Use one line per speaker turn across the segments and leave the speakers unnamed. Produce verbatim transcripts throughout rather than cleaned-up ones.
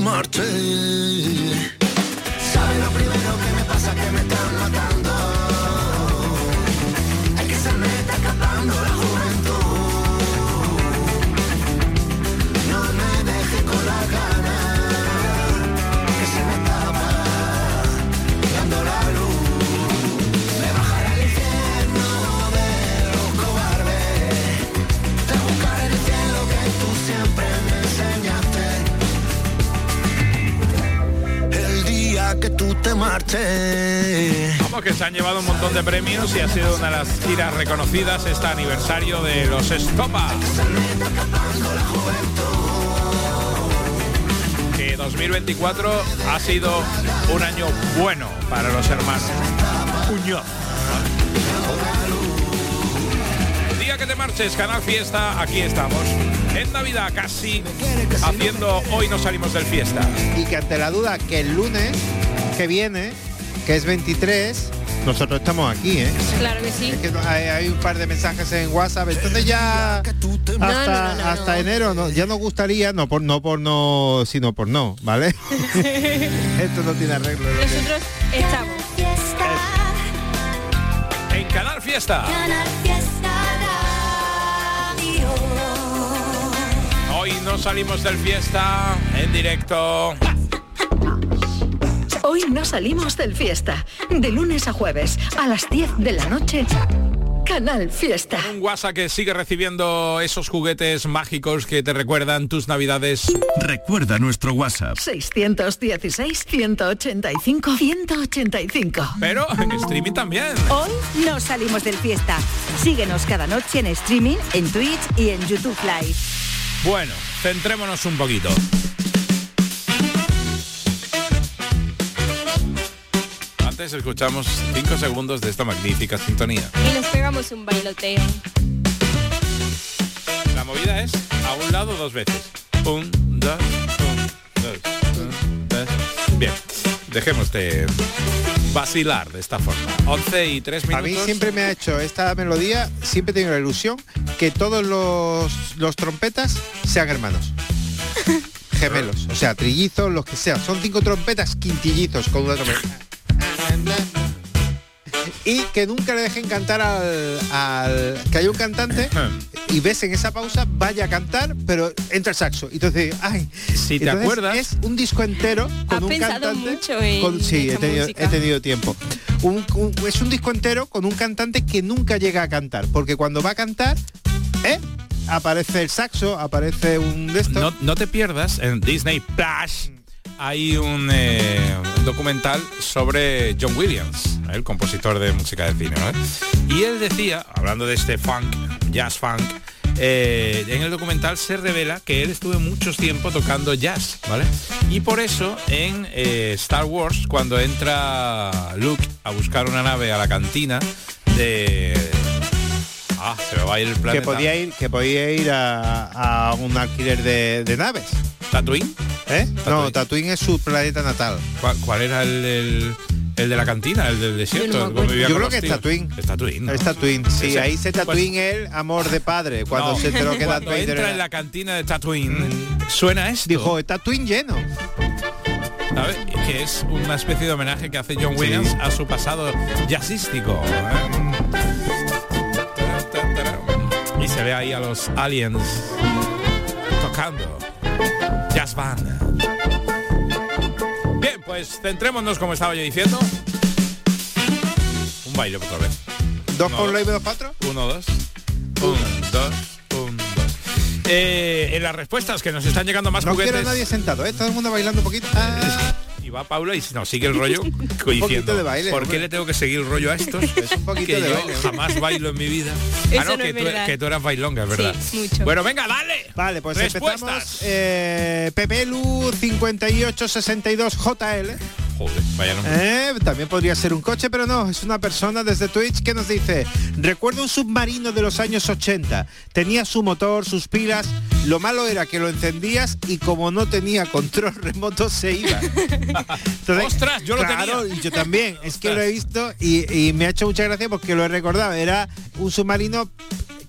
marches. ¿Sabes lo primero que me pasa? Que me están matando. Es que se me está escapando la juventud. No me dejes con la gana, que se me escapa dando la luz. Me bajaré al infierno de los cobardes, te buscaré en el cielo que tú siempre me enseñaste. El día que tú te marches.
Vamos, que se han llevado un montón de premios y ha sido una de las giras reconocidas este aniversario de los Estopa. Que dos mil veinticuatro ha sido un año bueno para los hermanos Muñoz. El día que te marches, Canal Fiesta, aquí estamos. En Navidad casi haciendo Hoy no salimos del fiesta.
Y que ante la duda que el lunes que viene, que es veintitrés, nosotros estamos aquí, ¿eh?
Claro que sí.
Es que hay, hay un par de mensajes en WhatsApp, entonces ya hasta,
no, no, no, no,
hasta
no. enero
no, ya nos gustaría, no por no por no, sino por no, ¿vale? Esto no tiene arreglo.
Nosotros estamos.
En Canal Fiesta.
Canal Fiesta Radio.
Hoy no salimos del fiesta en directo.
Hoy no salimos del fiesta. De lunes a jueves a las diez de la noche. Canal Fiesta.
Un WhatsApp que sigue recibiendo esos juguetes mágicos que te recuerdan tus navidades.
Recuerda nuestro WhatsApp.
seiscientos dieciséis, ciento ochenta y cinco, ciento ochenta y cinco.
Pero en streaming también.
Hoy no salimos del fiesta. Síguenos cada noche en streaming, en Twitch y en YouTube Live.
Bueno, centrémonos un poquito. Antes escuchamos cinco segundos de esta magnífica sintonía.
Y nos pegamos un bailoteo.
La movida es a un lado dos veces. Un, dos, un, dos, un, dos. Bien, dejemos de vacilar de esta forma. once y tres minutos.
A mí siempre me ha hecho esta melodía, siempre tengo la ilusión que todos los, los trompetas sean hermanos. Gemelos, o sea, trillizos, los que sean. Son cinco trompetas quintillizos con una trompeta. Y que nunca le dejen cantar al, al que haya un cantante y ves en esa pausa vaya a cantar, pero entra el saxo. Entonces, ay,
si te
entonces
acuerdas,
es un disco entero con
Has
un
pensado
cantante.
mucho en
Con, sí, he
esta
tenido,
música.
he tenido tiempo. Un, un- es un disco entero con un cantante que nunca llega a cantar, porque cuando va a cantar, ¿eh? aparece el saxo, aparece un de estos.
no, no te pierdas, en Disney Plus hay un eh, documental sobre John Williams, el compositor de música de cine, ¿no? Y él decía, hablando de este funk, jazz funk, eh, en el documental se revela que él estuvo mucho tiempo tocando jazz, ¿vale? Y por eso en eh, Star Wars, cuando entra Luke a buscar una nave a la cantina de... Ah, se me va a ir el planeta.
que podía ir, que podía ir a, a un alquiler de, de naves.
¿Tatooine?
¿Eh?
Tatooine.
No, Tatooine es su planeta natal.
¿Cuál, cuál era el, el, el de la cantina, el del desierto?
Yo no me
el
acuerdo.
vivía
Yo
con
creo
los
que es
tíos?
Tatooine.
Es Tatooine, ¿no?
Es Tatooine, sí,
Ese-
ahí se Tatooine el amor de padre, cuando
No,
se enteró que Darth
cuando
Vader
entra
era-
en la cantina de Tatooine, suena esto.
dijo, Tatooine lleno.
¿Sabes? Que es una especie de homenaje que hace John Williams a su pasado jazzístico. ¿eh? Y se ve ahí a los aliens tocando jazz band. Bien, pues centrémonos, como estaba yo diciendo. Un baile otra vez.
Dos
No.
con lo y dos cuatro.
Uno, dos. Un, dos, un, dos. Eh, en las respuestas que nos están llegando más
No
juguetes.
quiero a nadie sentado, ¿eh? Todo el mundo bailando un poquito. Ah,
Y va Paula y nos sigue el rollo
poquito
diciendo,
de baile,
¿por qué
hombre.
le tengo que seguir el rollo a estos?
Es un poquito
que
de
yo
baile, hombre.
jamás bailo en mi vida.
Eso
ah, no,
no
que,
es
tú,
verdad.
que tú eras bailonga, es verdad.
Sí, mucho.
Bueno, venga, dale.
Vale, pues
Respuestas.
empezamos. Eh, Pepelu cincuenta y ocho sesenta y dos J L.
Joder, vaya nombre.
Eh, también podría ser un coche, pero no, es una persona desde Twitch que nos dice: recuerdo un submarino de los años ochenta, tenía su motor, sus pilas, lo malo era que lo encendías y como no tenía control remoto se iba. Entonces,
¡Ostras, yo lo
claro,
tenía!
y yo también, es que
Ostras.
lo he visto y, y me ha hecho mucha gracia porque lo he recordado, era un submarino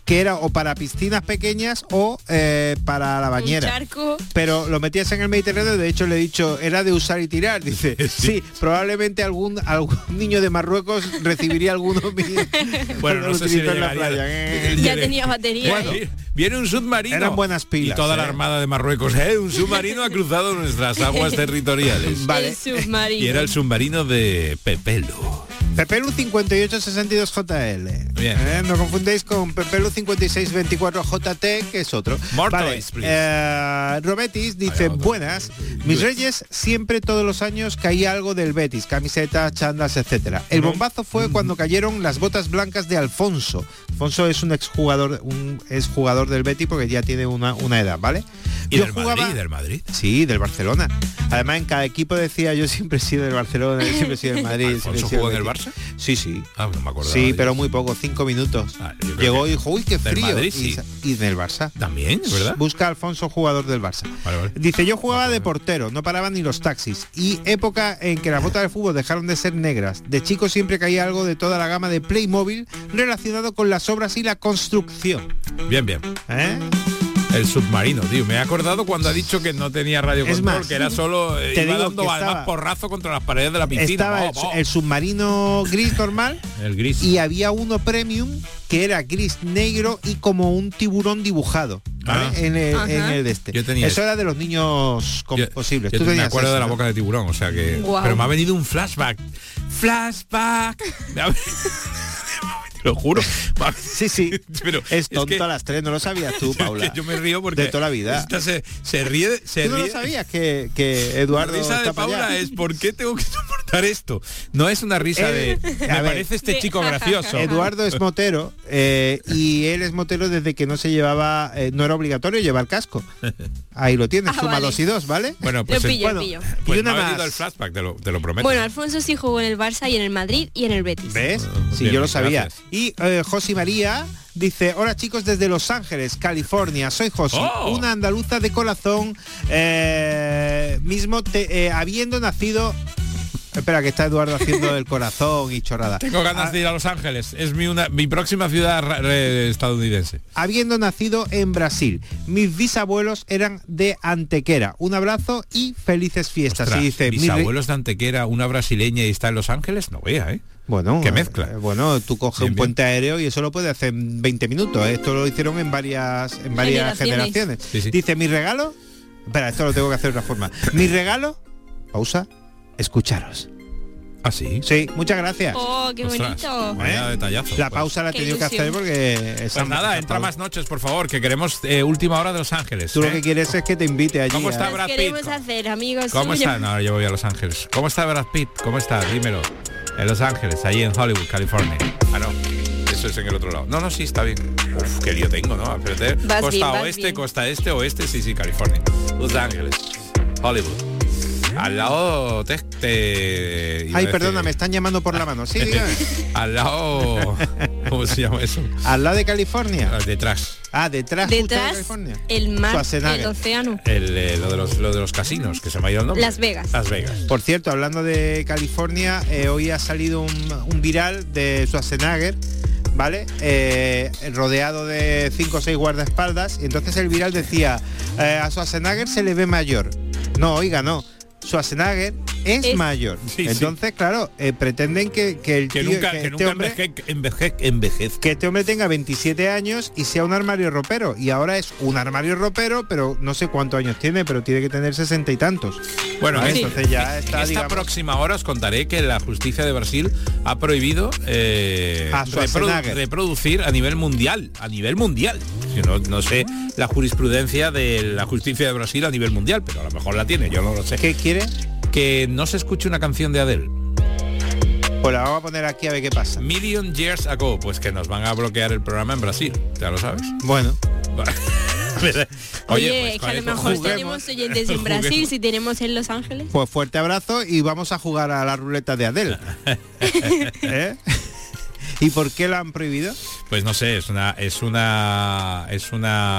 que era o para piscinas pequeñas o eh, para la bañera.
Un charco.
Pero lo metías en el Mediterráneo, de hecho le he dicho, era de usar y tirar. Dice, sí, probablemente algún algún niño de Marruecos recibiría algunos
Bueno, no sé si le
en la
llegaría.
playa.
Ya tenía batería.
Bueno,
¿eh?
viene un submarino.
Eran buenas pilas,
Y toda
¿eh?
la armada de Marruecos, ¿eh? Un submarino ha cruzado nuestras aguas territoriales.
Vale.
El submarino.
Y era el submarino de Pepelu.
Pepelu cincuenta y ocho sesenta y dos J L.
Bien.
Eh, no confundéis con Pepelu cincuenta y seis veinticuatro J T, que es otro.
More
Vale.
toys, please.
eh, Robetis dice,
Ay, otro.
buenas, mis reyes siempre todos los años caía algo del Betis, camisetas, chandas, etcétera. El bombazo fue cuando cayeron las botas blancas de Alfonso. Alfonso es un exjugador, un exjugador del Betis porque ya tiene una, una edad, ¿vale?
¿Y del Madrid? ¿Del Madrid?
Sí, del Barcelona. Además en cada equipo decía, yo siempre he sido del Barcelona, yo siempre he sido del Madrid. siempre he
¿Alfonso
sido
jugó en
del
el
Betis.
Barça?
Sí, sí.
Ah, no me acuerdo.
Sí, pero muy poco, cinco minutos.
Ah, yo creo
Llegó
que
y dijo, uy, qué
del
frío.
Madrid,
y,
sí.
y del Barça.
También, ¿verdad?
Busca a Alfonso, jugador del Barça.
Vale, vale.
Dice, yo jugaba de portero, no paraban ni los taxis. Y época en que las botas de fútbol dejaron de ser negras. De chico siempre caía algo de toda la gama de Playmobil relacionado con las obras y la construcción.
Bien, bien.
¿Eh?
El submarino, tío. Me he acordado cuando ha dicho que no tenía radio
Es
control,
más,
que era solo eh,
te
iba
digo
dando
que
además
estaba-
porrazo contra las paredes de la piscina.
Estaba el,
Oh, oh.
el submarino gris normal
El gris.
y había uno premium que era gris negro y como un tiburón dibujado, ¿vale?
Ah.
En, el,
Ajá.
en el de este.
Yo tenía
Eso
ese.
era de los niños con
Yo-
posibles.
yo
Tú
me
tenías
acuerdo
ese,
de la
¿no?
boca de tiburón, o sea que...
Guau.
Pero me ha venido un flashback. Flashback. Me ha- Te lo juro. Va-
Sí, sí.
Pero
es tonto
que-
a las tres, no lo sabías tú, Paula.
Es que yo me río porque...
De toda la vida.
esta se, se ríe... Se
¿Tú no
ríe.
lo sabías que, que
La
Eduardo
risa de
está para
Paula
allá?
es ¿por qué tengo que soportar esto? No es una risa
Eh,
de...
a
Me
ver.
parece este
Sí.
chico gracioso.
Eduardo es motero eh, y él es motero desde que no se llevaba, eh, no era obligatorio llevar casco. Ahí lo tienes,
Ah,
suma
vale.
dos y dos, ¿vale?
Bueno, pues,
Lo
el-
pillo,
bueno,
pillo.
pues
y una
me ha venido
más.
el flashback, te lo, te lo prometo.
Bueno, Alfonso sí jugó en el Barça y en el Madrid y en el Betis.
¿Ves? Sí,
Bien,
yo lo sabía.
gracias.
Y eh, Josi María dice, hola chicos desde Los Ángeles, California, soy Josi,
Oh.
una andaluza de corazón, eh, mismo te- eh, habiendo nacido... Espera, que está Eduardo haciendo el corazón y chorrada.
Tengo ganas
Ah,
de ir a Los Ángeles. Es mi, una, mi próxima ciudad ra- re- estadounidense.
Habiendo nacido en Brasil, mis bisabuelos eran de Antequera. Un abrazo y felices fiestas.
Ostras,
Y dice,
mis
"Mi re-
abuelos de Antequera, una brasileña y está en Los Ángeles, no vea, ¿eh?
Bueno,
Qué mezcla.
eh, bueno, tú coges
Bien,
un
bien.
puente aéreo y eso lo puedes hacer en veinte minutos. ¿eh? Esto lo hicieron en varias, en varias
Generaciones.
generaciones.
Sí, sí.
Dice, mi regalo... Espera, esto lo tengo que hacer de otra forma. Mi regalo... Pausa. Escucharos.
Ah, sí.
Sí, muchas gracias.
Oh, qué
Ostras,
bonito.
vaya
¿Eh?
detallazo.
La
Pues-
pausa la he
Qué
tenido que
ilusión.
hacer porque... esa-
Pues nada,
esa
entra
pausa.
más noches, por favor, que queremos eh, última hora de Los Ángeles.
Tú lo
¿eh?
que quieres es que te invite allí.
¿Cómo
a-
está
Nos
Brad Pitt?
queremos hacer, amigos
¿Cómo
suyos.
está? No, yo voy a Los Ángeles. ¿Cómo está Brad Pitt? ¿Cómo está? Dímelo. En Los Ángeles, allí en Hollywood, California. Ah, no. Eso es en el otro lado. No, no, sí, está bien. Uf, qué lío tengo, ¿no? Espérate.
Vas
Costa
bien, vas
oeste,
bien.
costa este, oeste, sí, sí, California. Los Ángeles, Hollywood. Al lado te, te- iba a
Ay,
decir-
perdona, me están llamando por la mano. Sí, dígame.
Al lado, ¿cómo se llama eso?
Al lado de California.
Ah, Detrás.
Ah, detrás, justo de
Detrás,
California.
el mar,
Schwarzenegger.
el océano.
El, eh, lo, de los, lo de los casinos, que se me ha ido el nombre.
Las Vegas.
Las Vegas.
Por cierto, hablando de California, eh, hoy ha salido un, un viral de Schwarzenegger, ¿vale? Eh, rodeado de cinco o seis guardaespaldas. Y entonces el viral decía, eh, a Schwarzenegger se le ve mayor. No, oiga, no. Schwarzenegger es,
Es-
mayor.
Sí, sí.
Entonces, claro, eh, pretenden que, que el
Que
tío-
nunca,
que
que
este
nunca
hombre...
enveje- enveje- envejezca.
que este hombre tenga veintisiete años y sea un armario ropero. Y ahora es un armario ropero, pero no sé cuántos años tiene, pero tiene que tener sesenta y tantos.
Bueno,
Vale,
sí.
entonces ya está,
esta
digamos-
próxima hora os contaré que la justicia de Brasil ha prohibido eh,
A Schwarzenegger.
reproducir a nivel mundial, a nivel mundial. Yo no, no sé la jurisprudencia de la justicia de Brasil a nivel mundial, pero a lo mejor la tiene, yo no lo sé.
¿Qué quiere?
Que no se escuche una canción de Adele.
Pues la vamos a poner aquí a ver qué pasa.
Million Years Ago, pues que nos van a bloquear el programa en Brasil, ya lo sabes.
Bueno,
Oye,
Oye,
pues,
es que a
¿cuál
lo
es?
mejor
Juguemos.
tenemos oyentes en Brasil,
Juguemos.
si tenemos en Los Ángeles.
pues fuerte abrazo y vamos a jugar a la ruleta de Adele. ¿Eh? ¿Y por qué la han prohibido?
Pues no sé, es una es una es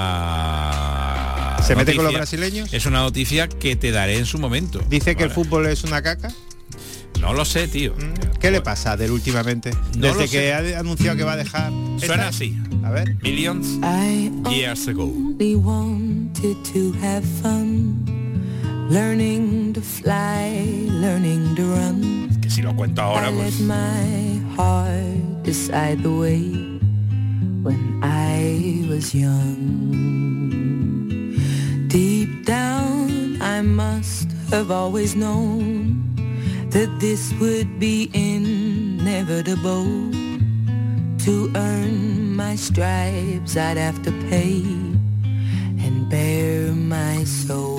una
¿Se mete con los
noticia-
brasileños?
Es una noticia que te daré en su momento.
Dice que el
Vale.
fútbol es una caca.
No lo sé, tío.
¿Qué le pasa a Adele últimamente?
No
Desde
lo sé.
que ha anunciado que va a dejar.
Suena
¿Esta?
así.
A ver.
Millions
I
years ago.
only wanted to have fun, learning to fly, learning to run.
Que si lo cuento ahora,
I
pues...
let my heart decide the way when I was young. Deep down, I must have always known that this would be inevitable. To earn my stripes, I'd have to pay and bare my soul.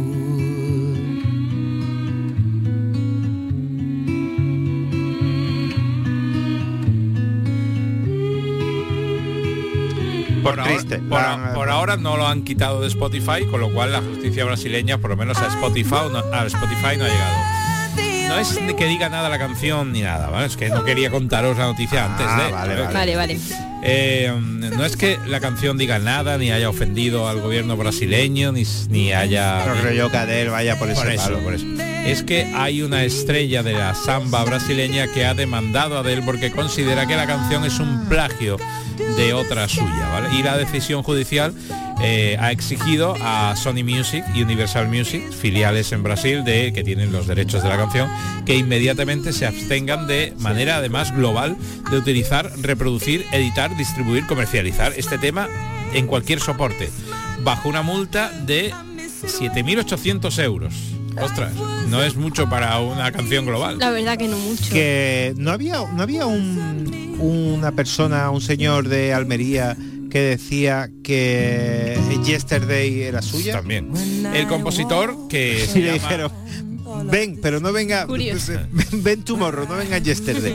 Por, ahora,
triste.
por,
La-
por ahora no lo han quitado de Spotify, con lo cual la justicia brasileña, por lo menos a Spotify, no, a Spotify no ha llegado. No es que diga nada la canción ni nada, ¿vale? Es que no quería contaros la noticia antes
Ah,
de...
vale,
¿vale?
Vale, vale.
Eh, no es que la canción diga nada, ni haya ofendido al gobierno brasileño, ni, ni haya...
No creo yo que Adele vaya por ese
Por eso,
palo.
por eso. Es que hay una estrella de la samba brasileña que ha demandado a Adele porque considera que la canción es un plagio de otra suya, ¿vale? Y la decisión judicial eh, ha exigido a Sony Music y Universal Music, filiales en Brasil de que tienen los derechos de la canción, que inmediatamente se abstengan de manera además global de utilizar, reproducir, editar, distribuir, comercializar este tema en cualquier soporte, bajo una multa de siete mil ochocientos euros. Ostras, no es mucho para una canción global.
La verdad que no mucho.
Que no había, no había un, una persona, un señor de Almería que decía que Yesterday era suya.
También. El compositor que se
Sí, le
llama-
dijeron, ven, pero no venga,
Curioso.
ven tomorrow, no venga Yesterday.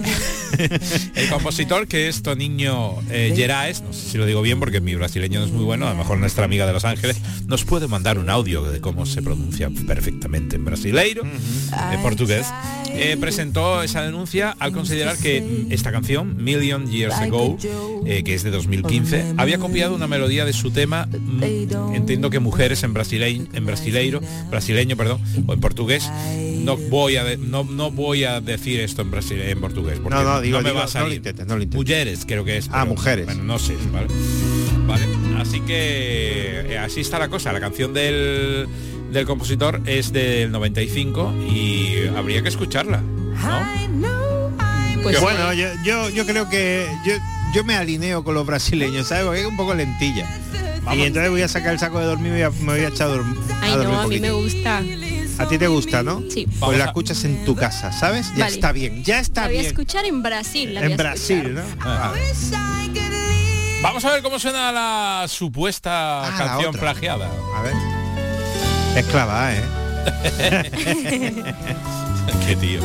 El compositor, que es Toninho eh, Gerais, no sé si lo digo bien porque mi brasileño no es muy bueno, a lo mejor nuestra amiga de Los Ángeles nos puede mandar un audio de cómo se pronuncia perfectamente en brasileiro, en portugués. Eh, presentó esa denuncia al considerar que esta canción, Million Years Ago, eh, que es de dos mil quince, había copiado una melodía de su tema, mm, entiendo que Mujeres en brasileño, en brasileiro, brasileño, perdón, o en portugués. No voy a de- no, no voy a decir esto en brasile- en portugués porque
No, no, digo,
me
digo,
va a
no
salir.
lo intentes, no lo intentes.
Mujeres creo que es.
Ah,
pero,
mujeres.
Bueno, no sé, ¿vale? Vale, así que eh, así está la cosa. La canción del, del compositor es del noventa y cinco y habría que escucharla, ¿no?
Pues sí.
Bueno, yo, yo, yo creo que yo, yo me alineo con los brasileños, ¿sabes? Porque es un poco lentilla. Y entonces voy a sacar el saco de dormir y voy a- me voy a echar a, dorm- a
Ay,
dormir.
no,
un
a mí me
poquito.
gusta.
A ti te gusta, ¿no?
Sí.
Pues
Vamos
la
a-
escuchas en tu casa, ¿sabes? Ya
Vale.
está bien, ya está
La voy a
bien.
escuchar en Brasil. La voy
En
a
Brasil,
escuchar.
¿no?
Ah. Vamos a ver cómo suena la supuesta
Ah, la
canción
otra.
plagiada.
A ver. Esclava, ¿eh?
Qué tío.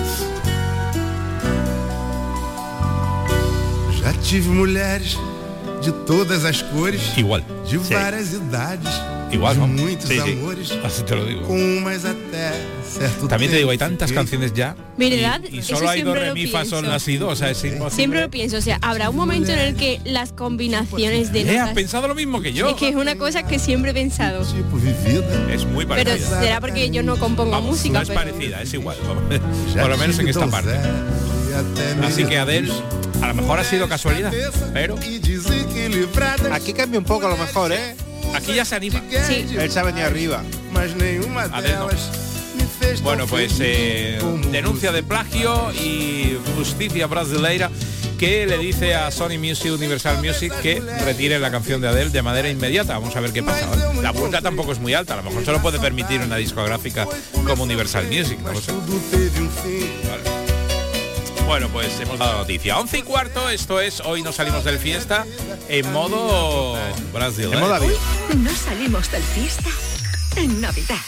Já tive mulheres de todas as cores,
Igual.
de
Sí.
várias idades,
Igual,
de
¿no?
muitos
Sí, sí.
amores,
Así te lo digo.
com umas até certo
También te digo, hay
tempo
tantas
fiquei.
canciones ya.
¿Verdad?
Y, y
Eso
solo hay do,
siempre
re,
lo
mi, fa, sol,
pienso.
la, si, do. O sea, es imposible.
Siempre lo pienso. O sea, habrá un momento en el que las combinaciones de
Eh, ¿Has
notas...
pensado lo mismo que yo?
Es que es una cosa que siempre he pensado.
Tipo vivida,
Es muy
Pero
parecida.
será porque yo no compongo
Vamos,
música.
no es
pero-
parecida, es igual.
já
Por lo menos en
tive
esta parte.
donzela e até me
Así que Adele, a lo mejor ha sido casualidad, pero
e desequilibradas,
Aquí cambia un poco a lo mejor, ¿eh?
aquí ya se anima.
Sí.
Él se ha venido arriba.
mas nenhuma
Adele no.
delas me fez
Bueno,
tão
pues
feliz
eh,
como
denuncia de plagio y justicia brasileira que le dice a Sony Music, Universal Music, que retire la canción de Adele de manera inmediata. Vamos a ver qué pasa, ¿vale? La multa tampoco es muy alta, a lo mejor solo puede permitir una discográfica como Universal Music, no lo sé.
tudo teve um fim.
Vale. Bueno, pues hemos dado noticia. once y cuarto, esto es Hoy nos salimos del fiesta en modo Brasil.
En modo avión.
No salimos del fiesta en Navidad.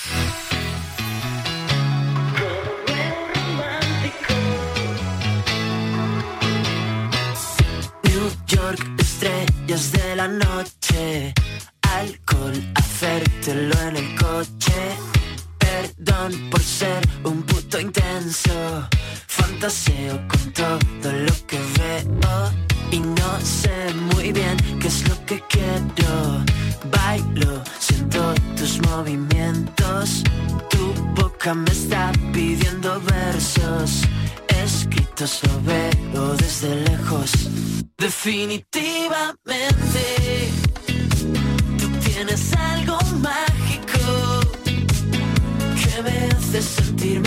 New York, estrellas de la noche, alcohol, hacértelo en el coche. Perdón por ser un puto intenso, fantaseo con todo lo que veo y no sé muy bien qué es lo que quiero. Bailo, siento tus movimientos, tu boca boca me está pidiendo versos escritos lo veo desde lejos. Definitivamente tú tienes algo mágico que me hace sentirme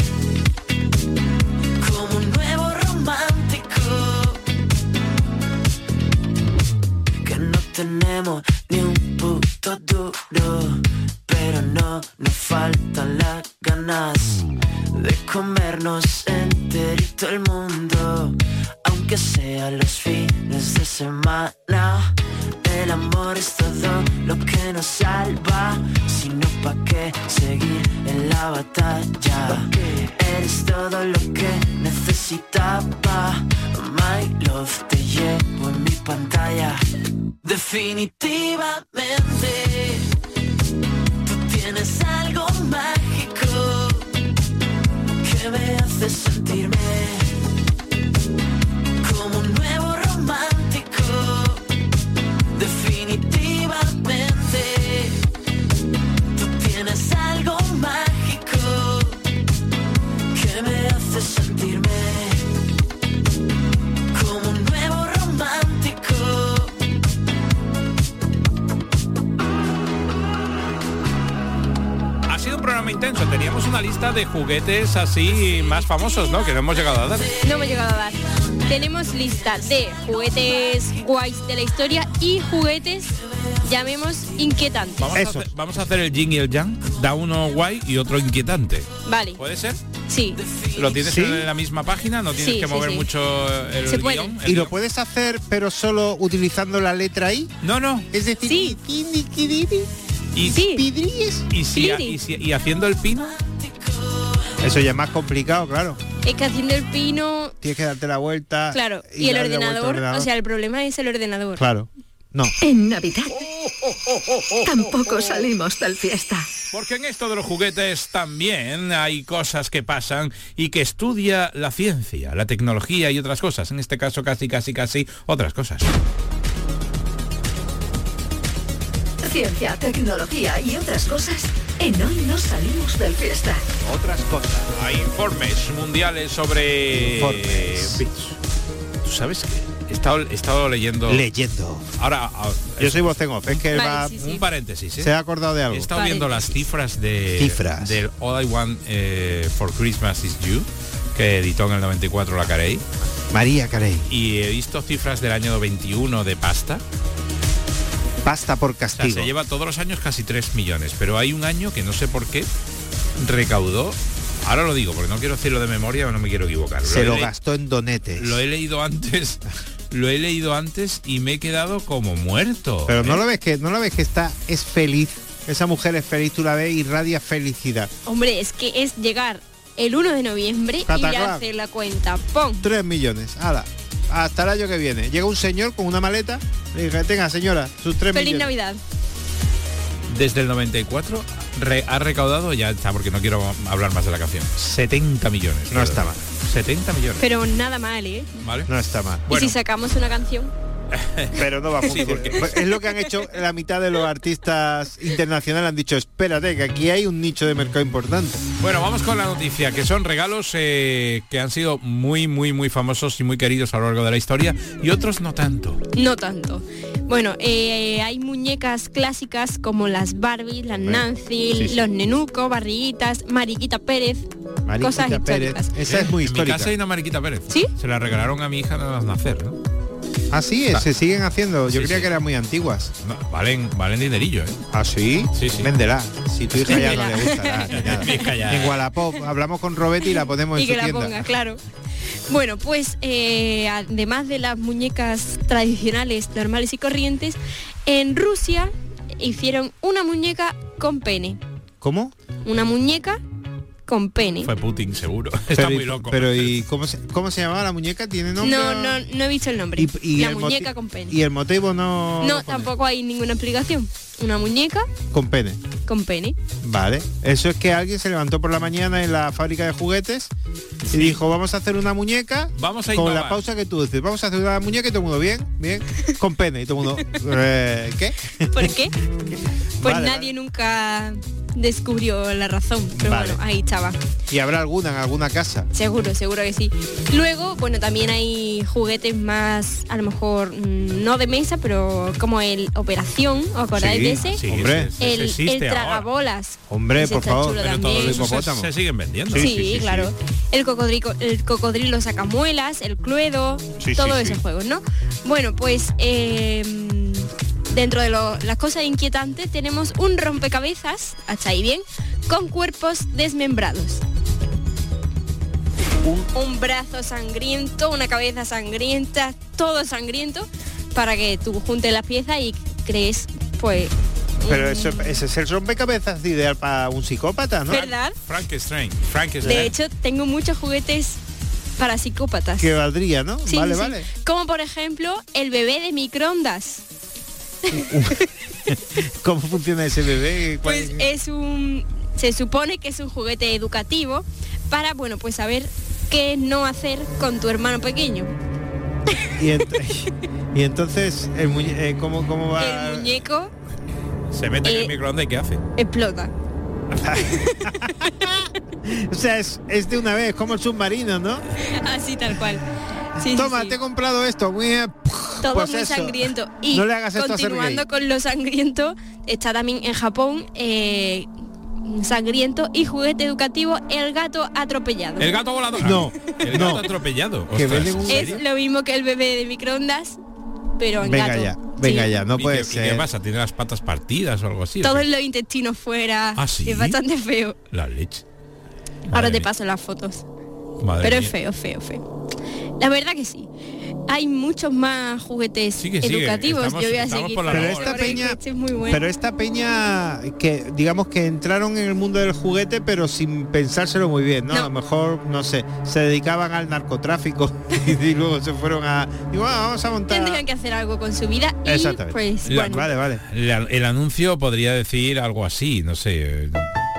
como un nuevo romántico, que no tenemos ni un puto duro, pero no nos faltan las ganas de comernos enterito el mundo, aunque sea los fines de semana. El amor es todo lo que nos salva, si no pa' qué seguir en la batalla. Eres todo lo que necesitaba, my love, te llevo en mi pantalla. Definitivamente tú tienes algo mágico que me hace sentirme como un nuevo romántico. Definitivamente tú tienes algo mágico que me hace sentirme como un nuevo romántico.
Ha sido un programa intenso. Teníamos una lista de juguetes así más famosos, ¿no? Que no hemos llegado a dar.
No hemos llegado a dar. Tenemos lista de juguetes guays de la historia y juguetes, llamemos, inquietantes.
Vamos, a hacer, vamos a hacer el yin y el yang. Da uno guay y otro inquietante.
Vale.
¿Puede ser?
Sí.
¿Lo tienes
¿Sí?
en la misma página? ¿No tienes
Sí,
que
sí,
mover
sí.
mucho el
Se puede.
guión? el
¿Y lo
guión?
puedes hacer pero solo utilizando la letra I?
No, no.
Es decir,
Sí.
Y,
Sí.
pidríes.
y, si,
Piri.
y, si- y haciendo el pino.
Eso ya es más complicado, claro.
Es que haciendo el pino,
Tienes que darte la vuelta.
claro, y, el
darle la vuelta al
ordenador,
ordenador.
o sea, el problema es el ordenador.
Claro. No.
En Navidad tampoco salimos del fiesta.
Porque en esto de los juguetes también hay cosas que pasan y que estudia la ciencia, la tecnología y otras cosas. En este caso casi, casi, casi otras cosas.
Ciencia, tecnología y otras cosas en Hoy no salimos del fiesta.
Otras cosas.
Hay informes mundiales sobre...
Informes.
bits. ¿Tú sabes qué? He estado, he estado leyendo...
Leyendo.
Ahora, ahora,
Yo soy voz en off. Es que él
Vale,
va...
sí, sí.
un paréntesis, ¿eh?
Se ha acordado de
He
algo.
estado viendo las
Paréntesis.
cifras de
Cifras.
del All I Want eh, for Christmas is You, que editó en el noventa y cuatro la Carey,
María Carey.
y he visto cifras del año veintiuno de pasta.
Pasta por
O sea,
castigo.
se lleva todos los años casi tres millones, pero hay un año que no sé por qué recaudó, ahora lo digo porque no quiero decirlo de memoria o no me quiero equivocar.
Se
he
lo
le-
gastó en donetes.
Lo he leído antes, lo he leído antes y me he quedado como muerto.
Pero no
¿eh?
lo ves que no lo ves que está es feliz. Esa mujer es feliz, tú la ves y irradia felicidad.
Hombre, es que es llegar el uno de noviembre y
Cataclac.
ya hacer la cuenta. ¡Pum!
Tres millones. Ala. Hasta el año que viene. Llega un señor con una maleta. Le dije, tenga señora, sus tres
¡Feliz
millones.
Navidad!
Desde el noventa y cuatro re- ha recaudado, ya está, porque no quiero hablar más de la canción, setenta millones.
No está mal.
setenta millones.
Pero nada mal, ¿eh?
¿Vale?
No está mal.
Y
Bueno.
si sacamos una canción,
Pero no va a
Sí,
funcionar.
porque-
Es lo que han hecho la mitad de los artistas internacionales. Han dicho, espérate, que aquí hay un nicho de mercado importante.
Bueno, vamos con la noticia, que son regalos eh, que han sido muy, muy, muy famosos y muy queridos a lo largo de la historia y otros no tanto.
no tanto. Bueno, eh, hay muñecas clásicas como las Barbie, las Nancy,
sí, sí.
los Nenuco, Barriguitas, Mariquita Pérez,
Mariquita
cosas
Pérez.
históricas.
Esa es muy
En mi
histórica.
casa hay una Mariquita Pérez.
¿Sí?
Se la regalaron a mi hija nada más nacer, ¿no?
Así es,
Ah.
se siguen haciendo. Yo
Sí,
creía
sí.
que eran muy antiguas.
No, valen, valen dinerillo, ¿eh?
¿Ah, sí?
Sí, sí.
Véndela. Si tu hija ya no
Véndela.
le gusta nada, ni nada.
Mi hija ya-
En Wallapop hablamos con Robetti y la ponemos
Y
en
que
su
la
tienda.
ponga, claro. Bueno, pues eh, además de las muñecas tradicionales, normales y corrientes, en Rusia hicieron una muñeca con pene.
¿Cómo?
Una muñeca con pene.
Fue Putin, seguro. Está
pero,
muy
y-
loco.
Pero ¿y cómo se, cómo se llamaba la muñeca? ¿Tiene nombre?
No, no, no he visto el nombre.
Y, y
la
el
muñeca
moti-
con pene.
Y el motivo no...
No,
lo pone.
tampoco hay ninguna explicación. Una muñeca
Con pene.
con pene.
Vale. Eso es que alguien se levantó por la mañana en la fábrica de juguetes y dijo, vamos a hacer una muñeca
Vamos a
con
innovar.
la pausa que tú dices. Vamos a hacer una muñeca y todo el mundo, bien, bien, con pene. Y todo el mundo, eh, ¿qué?
¿Por qué? Pues
Vale,
nadie nunca descubrió la razón. Pero
Vale.
bueno, ahí estaba.
¿Y habrá alguna en alguna casa?
Seguro, seguro que sí. Luego, bueno, también hay juguetes más, a lo mejor, mmm, no de mesa, pero como el Operación, ¿os acordáis
Sí,
de ese?
Sí,
Hombre.
ese- ese
El,
existe
el
ahora.
tragabolas.
Hombre,
Ese
por
está
favor.
chulo
Pero
también.
todos
el
esos se,
hipopótamo.
se siguen vendiendo.
Sí,
Sí, sí, sí,
claro.
sí.
El cocodrilo, el cocodrilo sacamuelas, el cluedo,
Sí,
todos
sí,
esos
sí.
juegos, ¿no? Bueno, pues eh, dentro de lo- las cosas inquietantes tenemos un rompecabezas, hasta ahí bien, con cuerpos desmembrados. Un, un brazo sangriento, una cabeza sangrienta, todo sangriento, para que tú juntes las piezas y crees, pues...
Pero
un-
eso, ese es el rompecabezas ideal para un psicópata, ¿no?
¿Verdad?
Frankenstein. Frankenstein.
De hecho, tengo muchos juguetes para psicópatas.
Que valdría, ¿no?
Sí,
vale,
sí.
vale.
Como por ejemplo el bebé de microondas.
¿Cómo funciona ese bebé? ¿Cuál
Pues
es?
es un, se supone que es un juguete educativo para, bueno, pues saber qué no hacer con tu hermano pequeño.
Y, ent- y entonces, el muñe- eh, ¿cómo, ¿cómo va?
El muñeco
Se mete en
Eh,
el microondas y ¿qué hace?
explota.
O sea, es, es de una vez, como el submarino, ¿no?
Así tal cual. Sí, sí,
Toma,
sí.
te he comprado esto. Muy, eh,
Todo
pues
muy
eso.
sangriento. Y
No le hagas esto a Sergei.
continuando con lo sangriento, está también en Japón eh, sangriento y juguete educativo, el gato atropellado.
El gato volador.
No,
El gato
no.
atropellado.
Que
Ostras,
venden
¿en
un-
serio?
Es lo mismo que el bebé de microondas, pero en
Venga
gato.
ya, venga
Sí.
ya, no
¿Y
puede
qué, y qué
ser.
pasa? ¿Tiene las patas partidas o algo así? ¿o
Todos
qué?
los intestinos fuera.
¿Ah, sí?
Es bastante feo.
La leche.
Ahora
Madre
te
mía,
paso las fotos.
madre
Pero es
mía.
feo, feo, feo. La verdad que sí. Hay muchos más juguetes
Sigue, sigue.
educativos.
Estamos-
Yo voy a
estamos
seguir.
por la
Pero
labor.
esta
porque
peña,
este es muy bueno.
pero esta peña que digamos que entraron en el mundo del juguete, pero sin pensárselo muy bien, ¿no?
No.
A lo mejor, no sé, se dedicaban al narcotráfico y luego se fueron a, digo, ah, vamos a montar.
Tendrían que hacer algo con su vida y
Exactamente.
pues
La-
bueno.
Vale, vale.
La- el anuncio podría decir algo así, no sé. eh,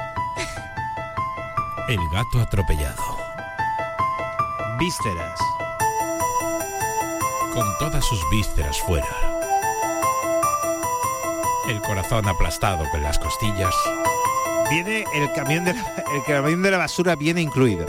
El gato atropellado.
Vísceras.
Con todas sus vísceras fuera. El corazón aplastado con las costillas.
Viene el camión de la, el camión de la basura viene incluido.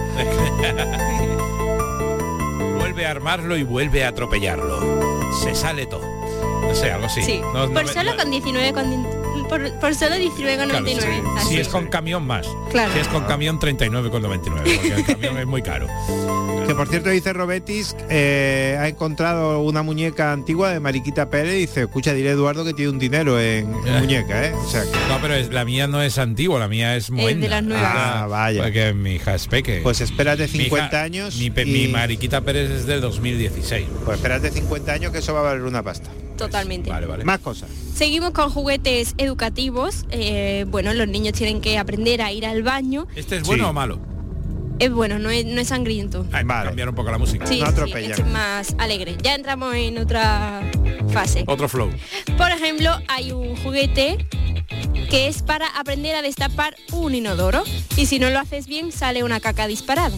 Vuelve a armarlo y vuelve a atropellarlo. Se sale todo. No sé, algo así.
Sí.
No- no
por
me-
solo
no-
con diecinueve con por, por solo diecinueve con
Claro,
noventa y nueve.
sí.
Así.
Si es con camión más.
Claro.
Si es con camión treinta y nueve con noventa y nueve, porque el camión es muy caro.
Que por cierto dice Robetis, eh, ha encontrado una muñeca antigua de Mariquita Pérez y dice, escucha, dile a Eduardo que tiene un dinero en, en
Eh.
muñeca, ¿eh? O sea, que,
No, pero es- la mía no es antigua, la mía es moderna.
de las nuevas.
Ah, vaya.
Porque mi hija es peque.
pues espérate
Mi hija-
cincuenta años.
Mi, pe-
y-
mi Mariquita Pérez es del dos mil dieciséis.
Pues espérate cincuenta años que eso va a valer una pasta.
Totalmente.
Vale, vale.
Más cosas.
Seguimos con juguetes educativos. Eh, bueno, los niños tienen que aprender a ir al baño.
¿Este es
Sí.
bueno o malo?
Es bueno, no es, no es sangriento.
Ay,
Vale.
cambiar un poco la música.
Sí,
No
sí,
atropellan.
este es más alegre. Ya entramos en otra fase.
Otro flow.
Por ejemplo, hay un juguete que es para aprender a destapar un inodoro y si no lo haces bien sale una caca disparada.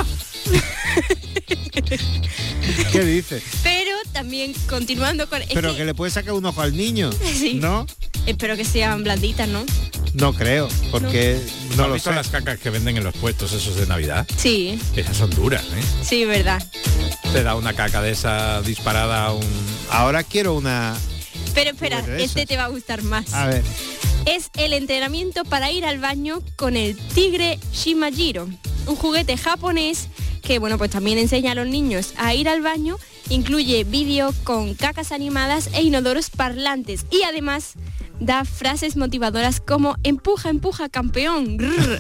¿Qué dices?
Pero también continuando con... es
Pero
que-
que le puede sacar un ojo al niño.
Sí.
¿No?
Espero que sean blanditas, ¿no?
No creo, porque no,
¿Has
lo
visto
sé.
las cacas que venden en los puestos esos de Navidad?
Sí,
Esas son duras, ¿eh?
sí, verdad.
Te da una caca de esa disparada a un...
Ahora quiero una...
Pero espera,
Juguete de
este
esos.
te va a gustar más.
A ver.
Es el entrenamiento para ir al baño con el tigre Shimajiro, un juguete japonés que bueno pues también enseña a los niños a ir al baño, incluye vídeo con cacas animadas e inodoros parlantes y además da frases motivadoras como empuja, empuja, campeón. Grrr.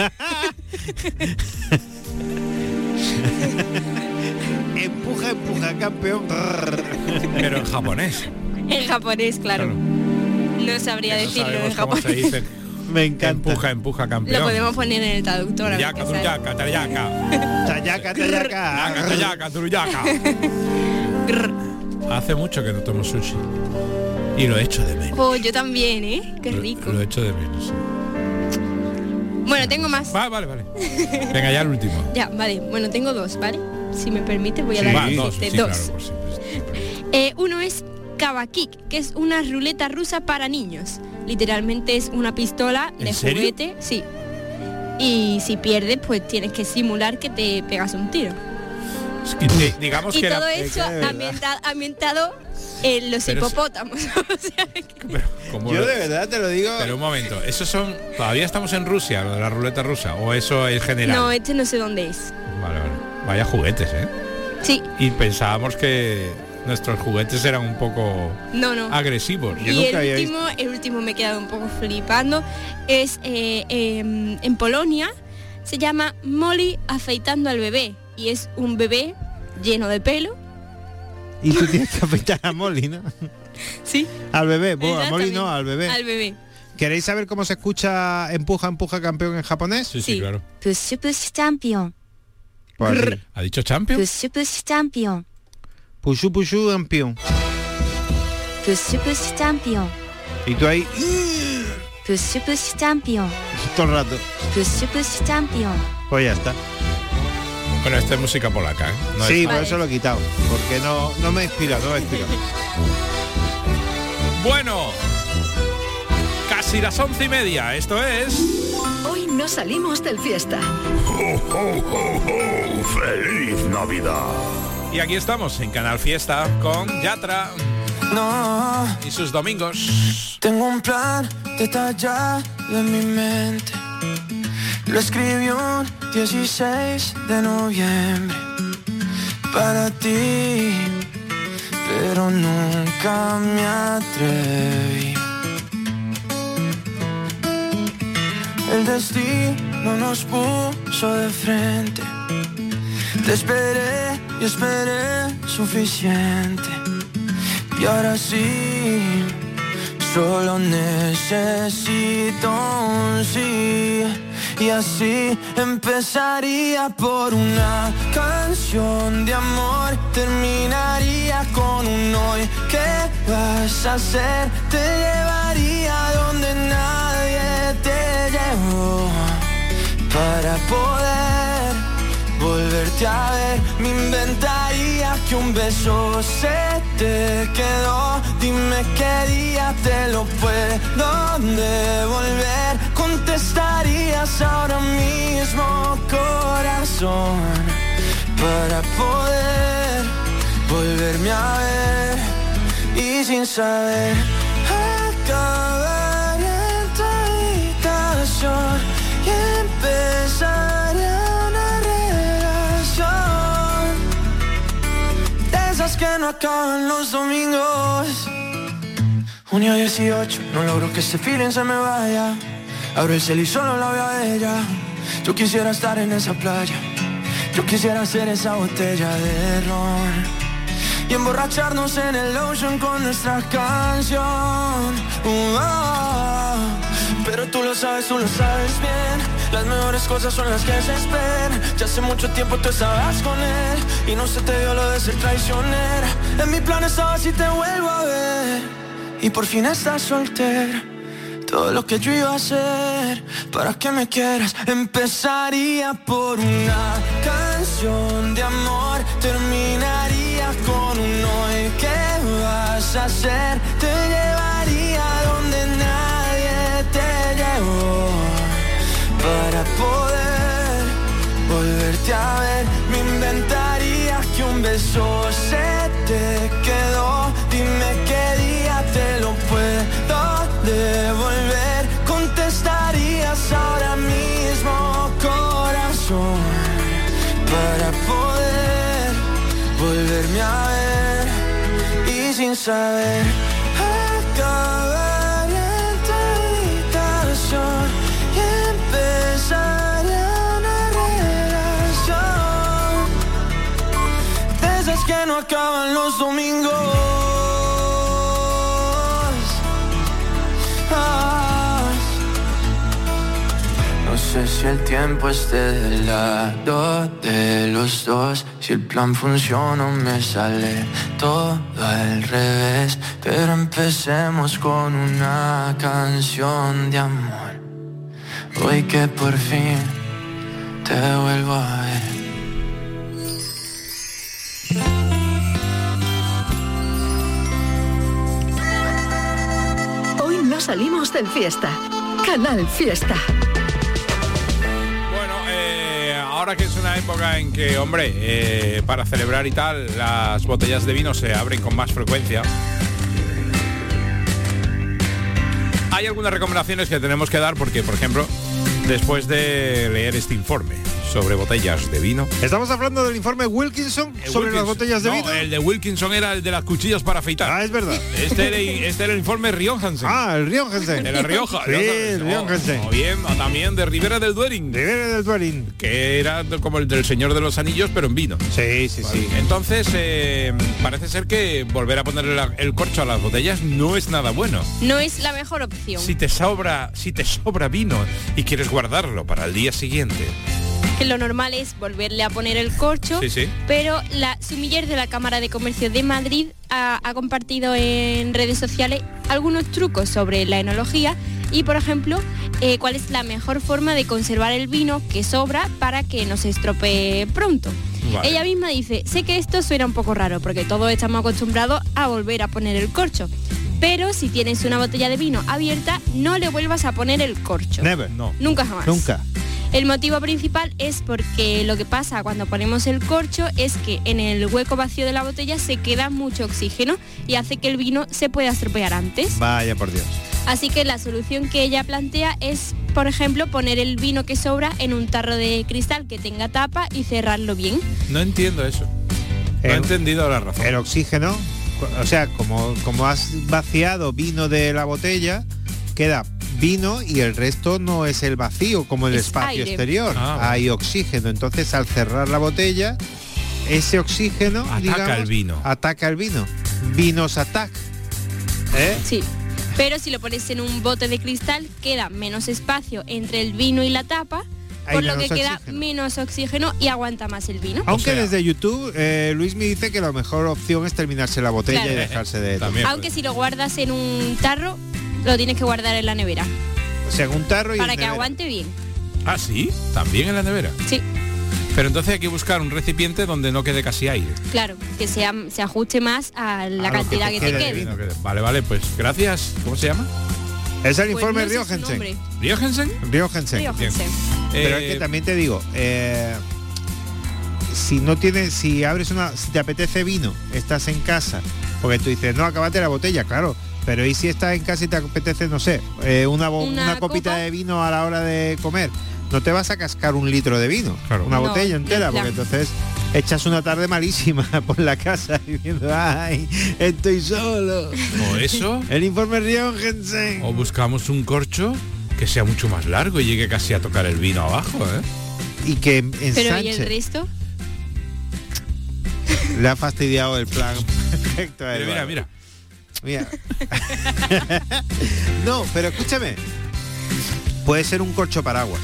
Empuja, empuja, campeón.
Pero en japonés.
En japonés, claro.
Claro.
No sabría
No
decirlo en
sabemos cómo se
japonés.
dice.
Me encanta.
Empuja, empuja, campeón.
Lo podemos poner en el traductor. a ver
Yaka,
qué sale.
turuyaka, tarayaka.
Tayaca,
Yaka,
tayaca.
tarayaka, turuyaka.
Grrr.
Hace mucho que no tomo sushi. Y lo echo de menos.
Oh, yo también, ¿eh? Qué
Lo-
rico.
Lo echo de menos. sí.
Bueno, tengo más.
Vale, vale, vale. Venga, ya el último.
Ya, vale. Bueno, tengo dos, ¿vale? Si me permite, voy a
Sí.
dar
Va,
este,
dos, sí,
dos.
claro, por sí, pues.
Eh, uno es Kavakik, que es una ruleta rusa para niños. Literalmente es una pistola
¿En
de
serio?
juguete, sí. Y si pierdes, pues tienes que simular que te pegas un tiro.
Es que, di- digamos
Y
que
todo
era-
eso
que de verdad.
ambienta- ambientado en los
Pero es-
hipopótamos. O sea, que-
pero, ¿cómo
Yo
lo-
de verdad te lo digo.
pero un momento, ¿esos son todavía estamos en Rusia, lo de la ruleta rusa o eso es general?
no, este no sé dónde es.
Vale, vale. Vaya juguetes, ¿eh?
Sí,
Y pensábamos que nuestros juguetes eran un poco
no, no.
agresivos.
Yo
Y
nunca
el
había
último, el último me he quedado un poco flipando. Es eh, eh, en Polonia, se llama Molly afeitando al bebé. Y es un bebé lleno de pelo.
Y tú tienes que afeitar a Molly, ¿no?
Sí.
Al bebé, bueno, a Molly no,
Exactamente.
al bebé.
Al bebé.
¿Queréis saber cómo se escucha empuja, empuja campeón en japonés?
Sí, sí,
Sí.
claro.
Push push champion.
Pues así.
¿Ha dicho champion?
Push push champion.
Pushu pushu campeón.
Push push champion.
Y tú ahí
Push push champion.
todo el rato.
Push push champion.
Pues ya está.
Bueno, esta es música polaca, ¿eh? No
sí,
es-
por
Vale.
eso lo he quitado. Porque no, no me inspira, no me inspira.
Bueno, casi las once y media. Esto es...
Hoy no salimos del fiesta.
¡Feliz Navidad!
Y aquí estamos en Canal Fiesta con Yatra
No,
y sus domingos.
tengo un plan detallado en mi mente. Lo escribí un dieciséis de noviembre para ti, pero nunca me atreví. El destino nos puso de frente. Te esperé y esperé suficiente. Y ahora sí, solo necesito un sí. Y así empezaría por una canción de amor. Terminaría con un hoy. ¿Qué vas a hacer? Te llevaría donde nadie te llevó. Para poder volverte a ver, me inventaría que un beso se te quedó. Dime qué día te lo puedo devolver. Contestarías ahora mismo, corazón, para poder volverme a ver. Y sin saber, acabar en tu habitación y empezar una relación de esas que no acaban los domingos. Junio dieciocho, no logro que ese feeling se me vaya. Abro el cel y solo la veo a ella. Yo quisiera estar en esa playa. Yo quisiera ser esa botella de ron y emborracharnos en el ocean con nuestra canción. Uh, oh. Pero tú lo sabes, tú lo sabes bien. Las mejores cosas son las que se esperan. Ya hace mucho tiempo tú estabas con él y no se te dio lo de ser traicionera. En mi plan estaba si te vuelvo a ver. Y por fin estás soltera. Todo lo que yo iba a hacer para que me quieras. Empezaría por una canción de amor. Terminaría con un hoy. ¿Qué vas a hacer? Te llevaría donde nadie te llevó. Para poder volverte a ver, me inventaría que un beso se te quedó. Dime qué día te lo puedo devolver. Contestarías ahora mismo, corazón, para poder volverme a ver. Y sin saber, acabar en tu habitación y empezar una relación de esas que no acaban los domingos. No sé si el tiempo esté del lado de los dos, si el plan funciona o me sale todo al revés. Pero empecemos con una canción de amor. Hoy que por fin te vuelvo a ver.
salimos del Fiesta. Canal Fiesta.
Bueno, eh, ahora que es una época en que, hombre, eh, para celebrar y tal, las botellas de vino se abren con más frecuencia. Hay algunas recomendaciones que tenemos que dar porque, por ejemplo, después de leer este informe sobre botellas de vino.
Estamos hablando del informe Wilkinson
Eh,
sobre
Wilkinson.
las botellas de
No,
vino.
el de Wilkinson era el de las cuchillas para afeitar.
Ah, es verdad.
Este era, este era el informe Riojansen.
Ah, el Riojansen.
De la Rioja.
Sí, el Riojansen.
O bien, o también de Ribera del Duerín.
Ribera del Duerín.
Que era como el del Señor de los Anillos, pero en vino.
Sí, sí, sí.
Entonces, eh, parece ser que volver a ponerle la- el corcho a las botellas no es nada bueno.
No es la mejor opción.
Si te sobra, si te sobra vino y quieres guardarlo para el día siguiente.
Que lo normal es volverle a poner el corcho,
Sí, sí.
pero la sumiller de la Cámara de Comercio de Madrid ha, ha compartido en redes sociales algunos trucos sobre la enología y, por ejemplo, eh, cuál es la mejor forma de conservar el vino que sobra para que no se estropee pronto.
Vale.
Ella misma dice, sé que esto suena un poco raro porque todos estamos acostumbrados a volver a poner el corcho, pero si tienes una botella de vino abierta, no le vuelvas a poner el corcho.
Never.
No.
Nunca jamás.
Nunca.
El motivo principal es porque lo que pasa cuando ponemos el corcho es que en el hueco vacío de la botella se queda mucho oxígeno y hace que el vino se pueda estropear antes.
Vaya por Dios.
Así que la solución que ella plantea es, por ejemplo, poner el vino que sobra en un tarro de cristal que tenga tapa y cerrarlo bien.
No entiendo eso. No he
El-
entendido la razón.
El oxígeno, o sea, como, como has vaciado vino de la botella, queda vino y el resto no es el vacío como el
Es
espacio
aire.
exterior.
Ah, vale.
Hay oxígeno. Entonces, al cerrar la botella, ese oxígeno
Ataca
digamos,
al vino.
Ataca al vino. Vinos attack. ¿Eh?
Sí. Pero si lo pones en un bote de cristal, queda menos espacio entre el vino y la tapa,
Hay
por lo que
menos
queda
oxígeno.
menos oxígeno y aguanta más el vino.
Aunque
O sea-
desde YouTube, eh, Luis me dice que la mejor opción es terminarse la botella
Claro.
y dejarse de...
También.
Aunque si lo guardas en un tarro, lo tienes que guardar en la nevera
O sea, en un tarro y
para
en
que
nevera.
aguante bien.
Ah, sí, también en la nevera.
Sí,
Pero entonces hay que buscar un recipiente donde no quede casi aire.
claro, que sea, se ajuste más a la
A lo
cantidad
que
que,
te
te
quede
quede.
vino.
No quede- Vale, vale, pues gracias. ¿Cómo se llama?
Es el
Pues
informe
no sé su
Riojensen.
nombre.
¿Riojensen?
Riojensen.
Riojensen.
Pero
Eh,
es que también te digo, eh, si no tienes, si abres una, si te apetece vino, estás en casa, porque tú dices, no, acabate la botella, claro, pero y si estás en casa y te apetece, no sé, eh, una, bo-
Una
una copita
copa.
de vino a la hora de comer, no te vas a cascar un litro de vino,
Claro.
una
No,
botella entera,
no,
porque
ya.
entonces echas una tarde malísima por la casa diciendo, ay, estoy solo.
O eso,
El informe Riojensen.
o buscamos un corcho que sea mucho más largo y llegue casi a tocar el vino abajo, ¿eh?
Y que ensanche.
Pero ¿y el resto?
Le ha fastidiado el plan perfecto a
Mira, mira,
Eduardo.
mira.
Mira. No, pero escúchame. Puede ser un corcho paraguas.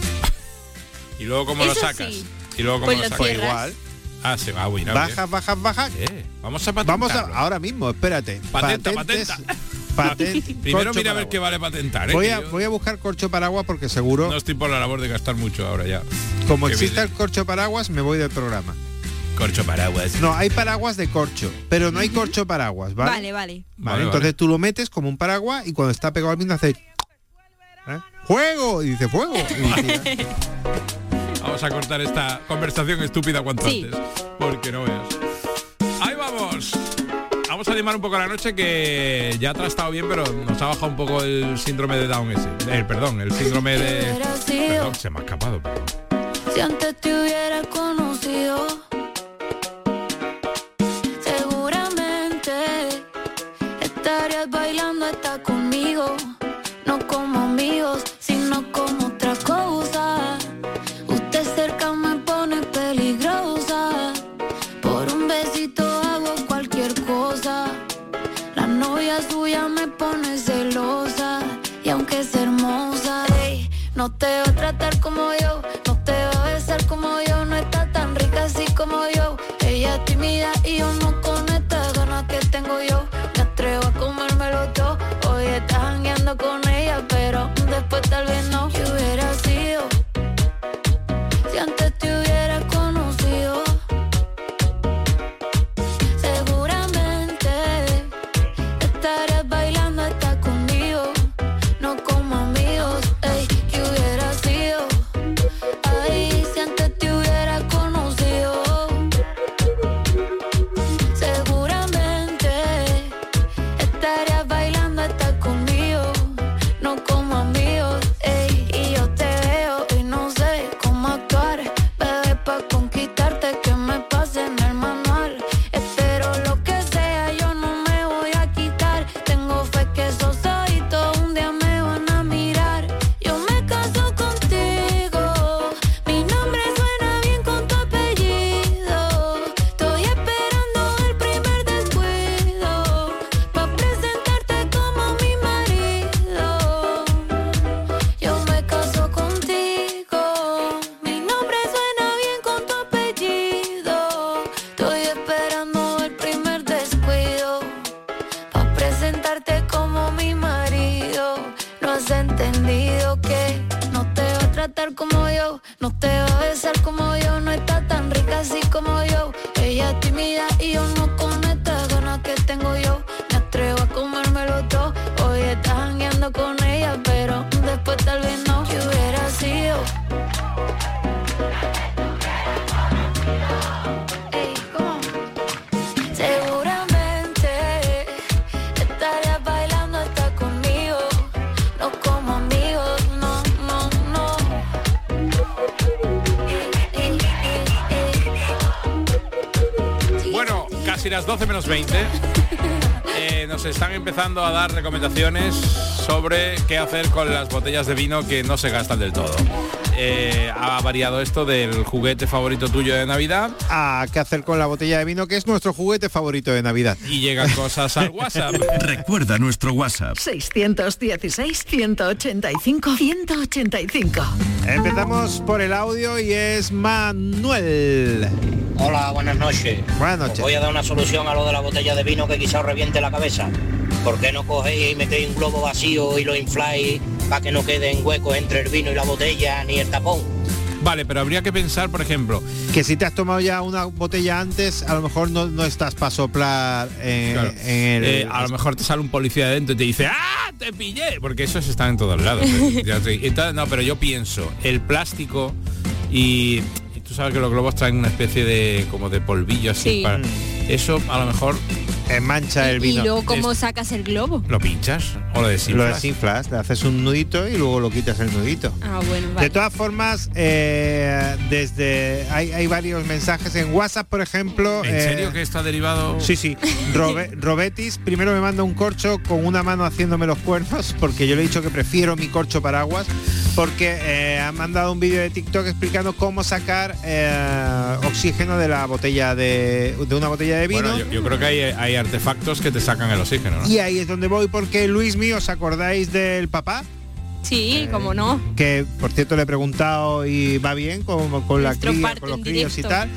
Y luego cómo lo
Eso
sacas.
sí.
Y luego cómo
Pues
lo
lo
sacas.
Pues
cierras.
igual.
Ah, se va, mira,
Bajas, bajas, bajas.
bien. Eh, vamos a patentarlo.
Vamos a, ahora mismo, espérate.
Patenta,
Patentes-
patenta.
patent-
Primero
corcho
mira a ver qué
paraguas.
vale patentar, ¿eh?
Voy
que
a,
yo
voy a buscar corcho paraguas porque seguro,
no estoy por la labor de gastar mucho ahora ya.
como
que
exista
viene.
el corcho paraguas, me voy del programa.
Corcho paraguas.
No, hay paraguas de corcho, pero no hay corcho paraguas, ¿vale?
Vale, vale.
Vale,
Vale,
entonces
vale.
tú lo metes como un paraguas y cuando está pegado al vino hace... ¿eh? ¡Fuego! Y dice fuego. Y tira.
Vamos a cortar esta conversación estúpida cuanto
Sí.
antes, porque no veas. Ahí vamos. Vamos a animar un poco la noche, que ya ha estado bien, pero nos ha bajado un poco el síndrome de Down ese. El, perdón, el síndrome de...
Hubiera sido,
Perdón, se me ha escapado, perdón.
si antes te hubiera conocido, seguramente estarías bailando hasta conmigo, no como amigos, sino como otra cosa. Usted cerca me pone peligrosa, por un besito hago cualquier cosa. La novia suya me pone celosa, y aunque es hermosa, ey, no te va a tratar como yo, no te va a besar como yo, no está tan rica así como yo. Ella es tímida y yo no con estas ganas que tengo yo. Me atrevo a comérmelo todo, hoy estás jangueando con ella, pero después tal vez no. ¿Qué hubiera sido si antes te hubiera conocido? Seguramente estarías bailando hasta conmigo, Ella es tímida y yo no con estas ganas que tengo yo. Me atrevo a comérmelo todo. Hoy estás jangueando con ella, pero después tal vez no. Que hubiera sido. Ey, ¿cómo? Seguramente estarías bailando hasta conmigo. No como amigos, no, no, no.
Bueno, casi las doce menos veinte. Eh, nos están empezando a dar recomendaciones sobre qué hacer con las botellas de vino que no se gastan del todo. Eh, ha variado esto del juguete favorito tuyo de Navidad
a qué hacer con la botella de vino, que es nuestro juguete favorito de Navidad.
Y llegan cosas al WhatsApp.
Recuerda nuestro WhatsApp.
seiscientos dieciséis, ciento ochenta y cinco, ciento ochenta y cinco.
Empezamos por el audio y es Manuel.
Hola, buenas noches.
Buenas noches.
Os voy a dar una solución a lo de la botella de vino que quizá os reviente la cabeza. ¿Por qué no cogéis y metéis un globo vacío y lo infláis para que no queden huecos entre el vino y la botella ni el tapón?
Vale, pero habría que pensar, por ejemplo,
que si te has tomado ya una botella antes, a lo mejor no, no estás para soplar en,
claro,
en el...
Eh, a lo mejor te sale un policía de dentro y te dice ¡ah, te pillé! Porque esos están en todos lados. Entonces, no, pero yo pienso, el plástico y... Tú sabes que los globos traen una especie de como de polvillo así.
Sí.
Para, eso a lo mejor
mancha el vino.
¿Y luego cómo sacas el globo?
¿Lo pinchas o lo desinflas?
Lo desinflas, le haces un nudito y luego lo quitas el nudito.
Ah, bueno, vale.
De todas formas, eh, desde hay, hay varios mensajes en WhatsApp, por ejemplo.
¿En
eh,
serio que está derivado?
Sí, sí. Robe, Robetis primero me manda un corcho con una mano haciéndome los cuernos, porque yo le he dicho que prefiero mi corcho paraguas, porque eh, ha mandado un vídeo de TikTok explicando cómo sacar eh, oxígeno de la botella de, de una botella de vino.
Bueno, yo, yo creo que hay, hay artefactos que te sacan el oxígeno, ¿no?
Y ahí es donde voy, porque Luis mío, ¿os acordáis del papá?
Sí, cómo no.
Que por cierto le he preguntado y va bien con, con la
Nuestro
cría,
parte
con los
en
críos y
directo.
tal.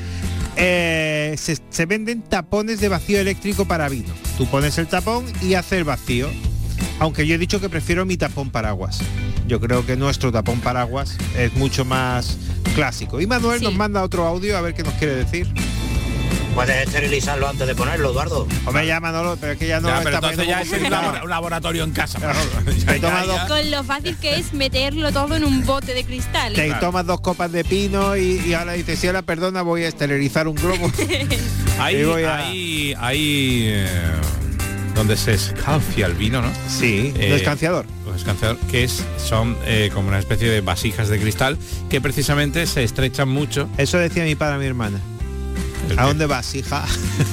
Eh, se, se venden tapones de vacío eléctrico para vino. Tú pones el tapón y hace el vacío. Aunque yo he dicho que prefiero mi tapón paraguas. Yo creo que nuestro tapón paraguas es mucho más clásico. Y Manuel
Sí.
nos manda otro audio a ver qué nos quiere decir.
Puedes esterilizarlo antes de ponerlo, Eduardo.
Hombre, ya Manolo, pero es que ya no
Ya,
está
pero entonces ya es
poniendo
un,
como-
labora- un laboratorio en casa.
Claro.
Manolo. Ya,
Te
ya,
toma
ya.
dos-
Con lo fácil que es meterlo todo en un bote de cristal.
Te
Claro.
tomas dos copas de pino y, y ahora dices, si ahora perdona, voy a esterilizar un globo.
Ahí,
Y voy a-
ahí, ahí eh, donde se escancia el vino, ¿no?
Sí,
Eh,
descanciador.
Los escanciador, que es, son eh, como una especie de vasijas de cristal que precisamente se estrechan mucho.
Eso decía mi padre a mi hermana.
¿El
¿A
qué?
dónde vas, hija?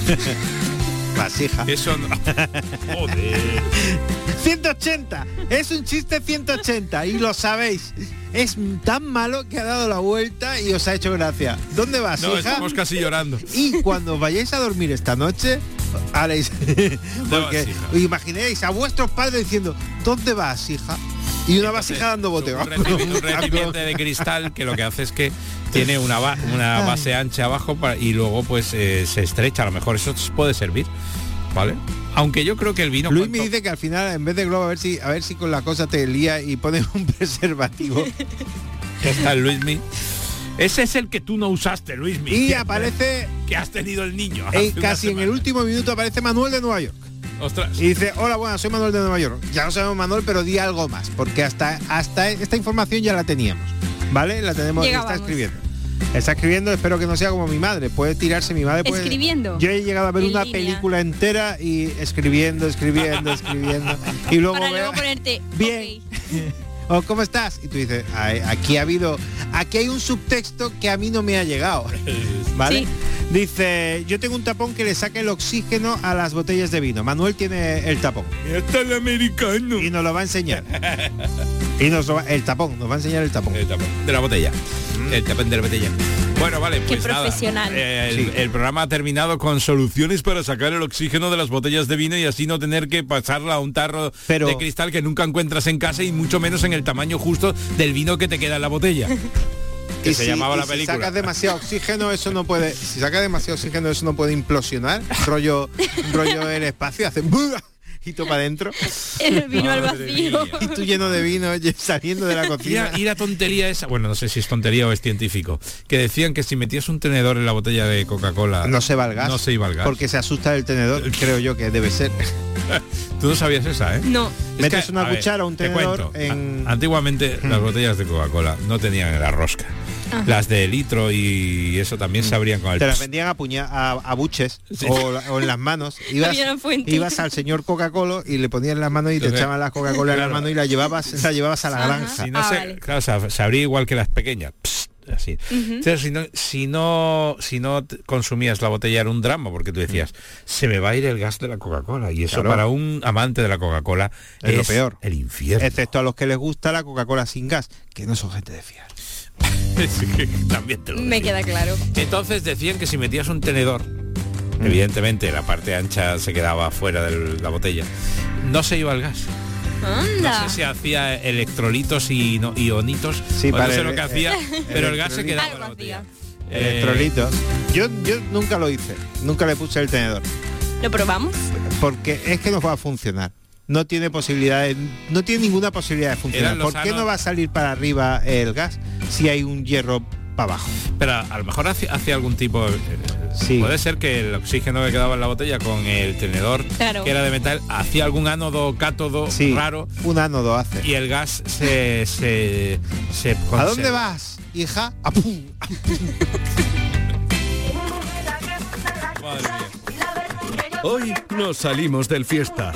Vas, hija.
Eso no. Joder.
ciento ochenta. Es un chiste ciento ochenta y lo sabéis. Es tan malo que ha dado la vuelta y os ha hecho gracia. ¿Dónde vas,
No,
hija?
estamos casi llorando.
Y cuando vayáis a dormir esta noche, haréis... porque
vas, hija?
imaginéis a vuestros padres diciendo, ¿dónde vas, hija? Y una vasija dando boteo.
Un recipiente, un recipiente de cristal que lo que hace es que tiene una, ba- una base ancha abajo para- y luego pues eh, se estrecha. A lo mejor eso puede servir, ¿vale? Aunque yo creo que el vino...
Luis
cuanto-
me dice que al final, en vez de globo, a ver si a ver si con la cosa te lía y pones un preservativo.
Está el Luismi. Ese es el que tú no usaste, Luismi.
Y
que-
aparece,
que has tenido el niño.
eh,
hace una
casi en el
semana.
último minuto, aparece Manuel de Nueva York.
Ostras.
Y dice, hola, buenas, soy Manuel de Nueva York. Ya no sabemos Manuel, pero di algo más, porque hasta, hasta esta información ya la teníamos. ¿Vale? La tenemos, está
Llegábamos.
escribiendo. Está escribiendo, espero que no sea como mi madre. Puede tirarse mi madre. Puede...
Escribiendo.
Yo he llegado a ver
En
una
línea.
película entera y escribiendo, escribiendo, escribiendo. Y luego
Para
veo,
luego ponerte
bien.
ok.
o ¿cómo estás? Y tú dices, "Ay, aquí ha habido, aquí hay un subtexto que a mí no me ha llegado. ¿Vale?
Sí.
Dice, yo tengo un tapón que le saca el oxígeno a las botellas de vino. Manuel tiene el tapón.
Está el americano.
Y nos lo va a enseñar. Y nos lo va, el tapón, nos va a enseñar el tapón.
El tapón de la botella. El tapón de la botella. Bueno, vale,
Qué
pues nada.
profesional.
Eh, el,
Sí.
el programa ha terminado con soluciones para sacar el oxígeno de las botellas de vino y así no tener que pasarla a un tarro
Pero-
de cristal que nunca encuentras en casa y mucho menos en el tamaño justo del vino que te queda en la botella. Que
Y
se
si-
llamaba
y
la
si
película.
sacas demasiado oxígeno, eso no puede. Si sacas demasiado oxígeno, eso no puede implosionar. Rollo, rollo el espacio, hace ¡buah! y tú para adentro.
El vino al
Madre
vacío.
mía.
Y tú lleno de vino oye, saliendo de la
Y
cocina.
la, y la tontería esa, bueno, no sé si es tontería o es científico, que decían que si metías un tenedor en la botella de Coca-Cola
No se va el gas.
no se iba al gas.
Porque se asusta el tenedor, creo yo que debe ser.
Tú no sabías esa, ¿eh?
No.
Es
Metes
que,
una
a ver,
cuchara o un
te
tenedor
cuento,
en-
a- Antiguamente las botellas de Coca-Cola no tenían la rosca.
Ajá.
Las de litro y eso también se abrían con el
Te las
pss.
vendían a, puña, a, a buches
Sí.
o, la- o en las manos. Ibas,
Había una fuente.
ibas al señor Coca-Cola y le ponían las manos y te
Entonces,
echaban las Coca-Cola en
claro.
las manos y la llevabas, la llevabas a la
Ajá.
granja.
Si no
Ah,
se,
vale.
claro, se, se abría igual que las pequeñas. Pss, así. Entonces, si no, si no, si no te- consumías la botella era un drama porque tú decías, se me va a ir el gas de la Coca-Cola. Y eso
Claro.
para un amante de la Coca-Cola
Es lo peor.
el infierno.
Excepto a los que les gusta la Coca-Cola sin gas, que no son gente de fiar.
Es que también te lo
Me
decía.
queda claro.
Entonces decían que si metías un tenedor, evidentemente la parte ancha se quedaba fuera de la botella, no se iba el gas.
Anda.
No sé si hacía electrolitos y no, ionitos,
Sí,
o no
para
sé
el-
lo que
eh,
hacía,
eh,
pero el gas se
electrolito.
quedaba en
Algo
la botella.
hacía.
Eh,
Electrolitos. Yo, yo nunca lo hice, nunca le puse el tenedor,
¿Lo probamos?
porque es que no va a funcionar. No tiene posibilidad, no tiene ninguna posibilidad de funcionar.
Eran los
¿Por qué
anos-
no va a salir para arriba el gas si hay un hierro para abajo?
Pero a lo mejor hacía, hacía algún tipo de-
Sí.
puede ser que el oxígeno que quedaba en la botella con el tenedor
Claro.
que era de metal hacía algún ánodo cátodo
Sí,
raro
un ánodo hace.
y el gas se se, se
¿A
conserva.
dónde vas, hija? ¡A pum!
Madre mía.
Hoy nos salimos del fiesta.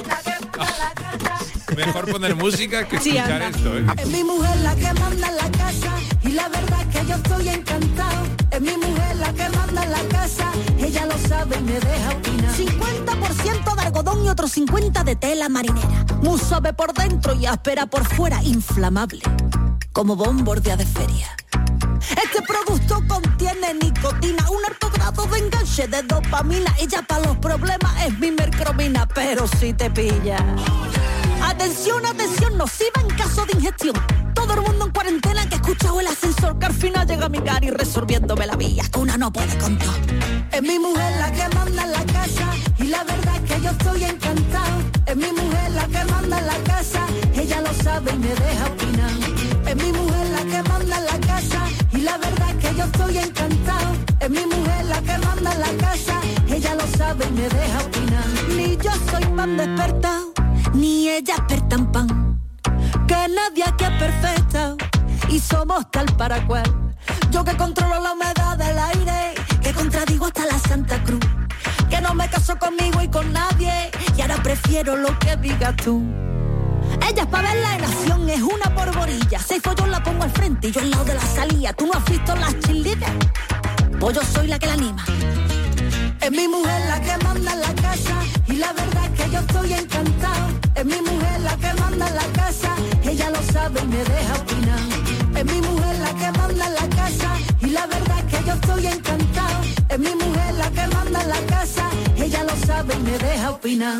Mejor poner música que
Sí,
escuchar
anda.
esto, ¿eh?
Es mi mujer la que manda en la casa y la verdad es que yo estoy encantado. Es mi mujer la que manda en la casa, ella lo sabe y me deja opinar.
cincuenta por ciento de algodón y otro cincuenta de tela marinera. Muy suave por dentro y áspera por fuera, inflamable, como bombordia de feria.
Este producto contiene nicotina, un alto grado de enganche de dopamina. Ella para los problemas es mi mercromina, pero si te pilla. Atención, atención, nociva en caso de ingestión. Todo el mundo en cuarentena que ha escuchado el ascensor que al final llega a mi cara y resolviéndome la vía que una no puede contar. Es mi mujer la que manda en la casa y la verdad es que yo estoy encantado. Es mi mujer la que manda en la casa, ella lo sabe y me deja opinar. Es mi mujer la que manda en la casa y la verdad es que yo estoy encantado. Es mi mujer la que manda en la casa, ella lo sabe y me deja opinar. Ni yo soy pan despertado, ni ella experta en pan, que nadie aquí es perfecta y somos tal para cual. Yo que controlo la humedad del aire, que contradigo hasta la Santa Cruz, que no me caso conmigo y con nadie y ahora prefiero lo que digas tú. Ella es para verla en acción, es una porborilla. Seis yo la pongo al frente y yo al lado de la salida. ¿Tú no has visto las chilitas? Pues yo soy la que la anima. Es mi mujer la que manda en la casa y la verdad es que yo estoy encantado. Es mi mujer la que manda en la casa, ella lo sabe y me deja opinar. Es mi mujer la que manda en la casa y la verdad es que yo estoy encantado. Es mi mujer la que manda en la casa, ella lo sabe y me deja opinar.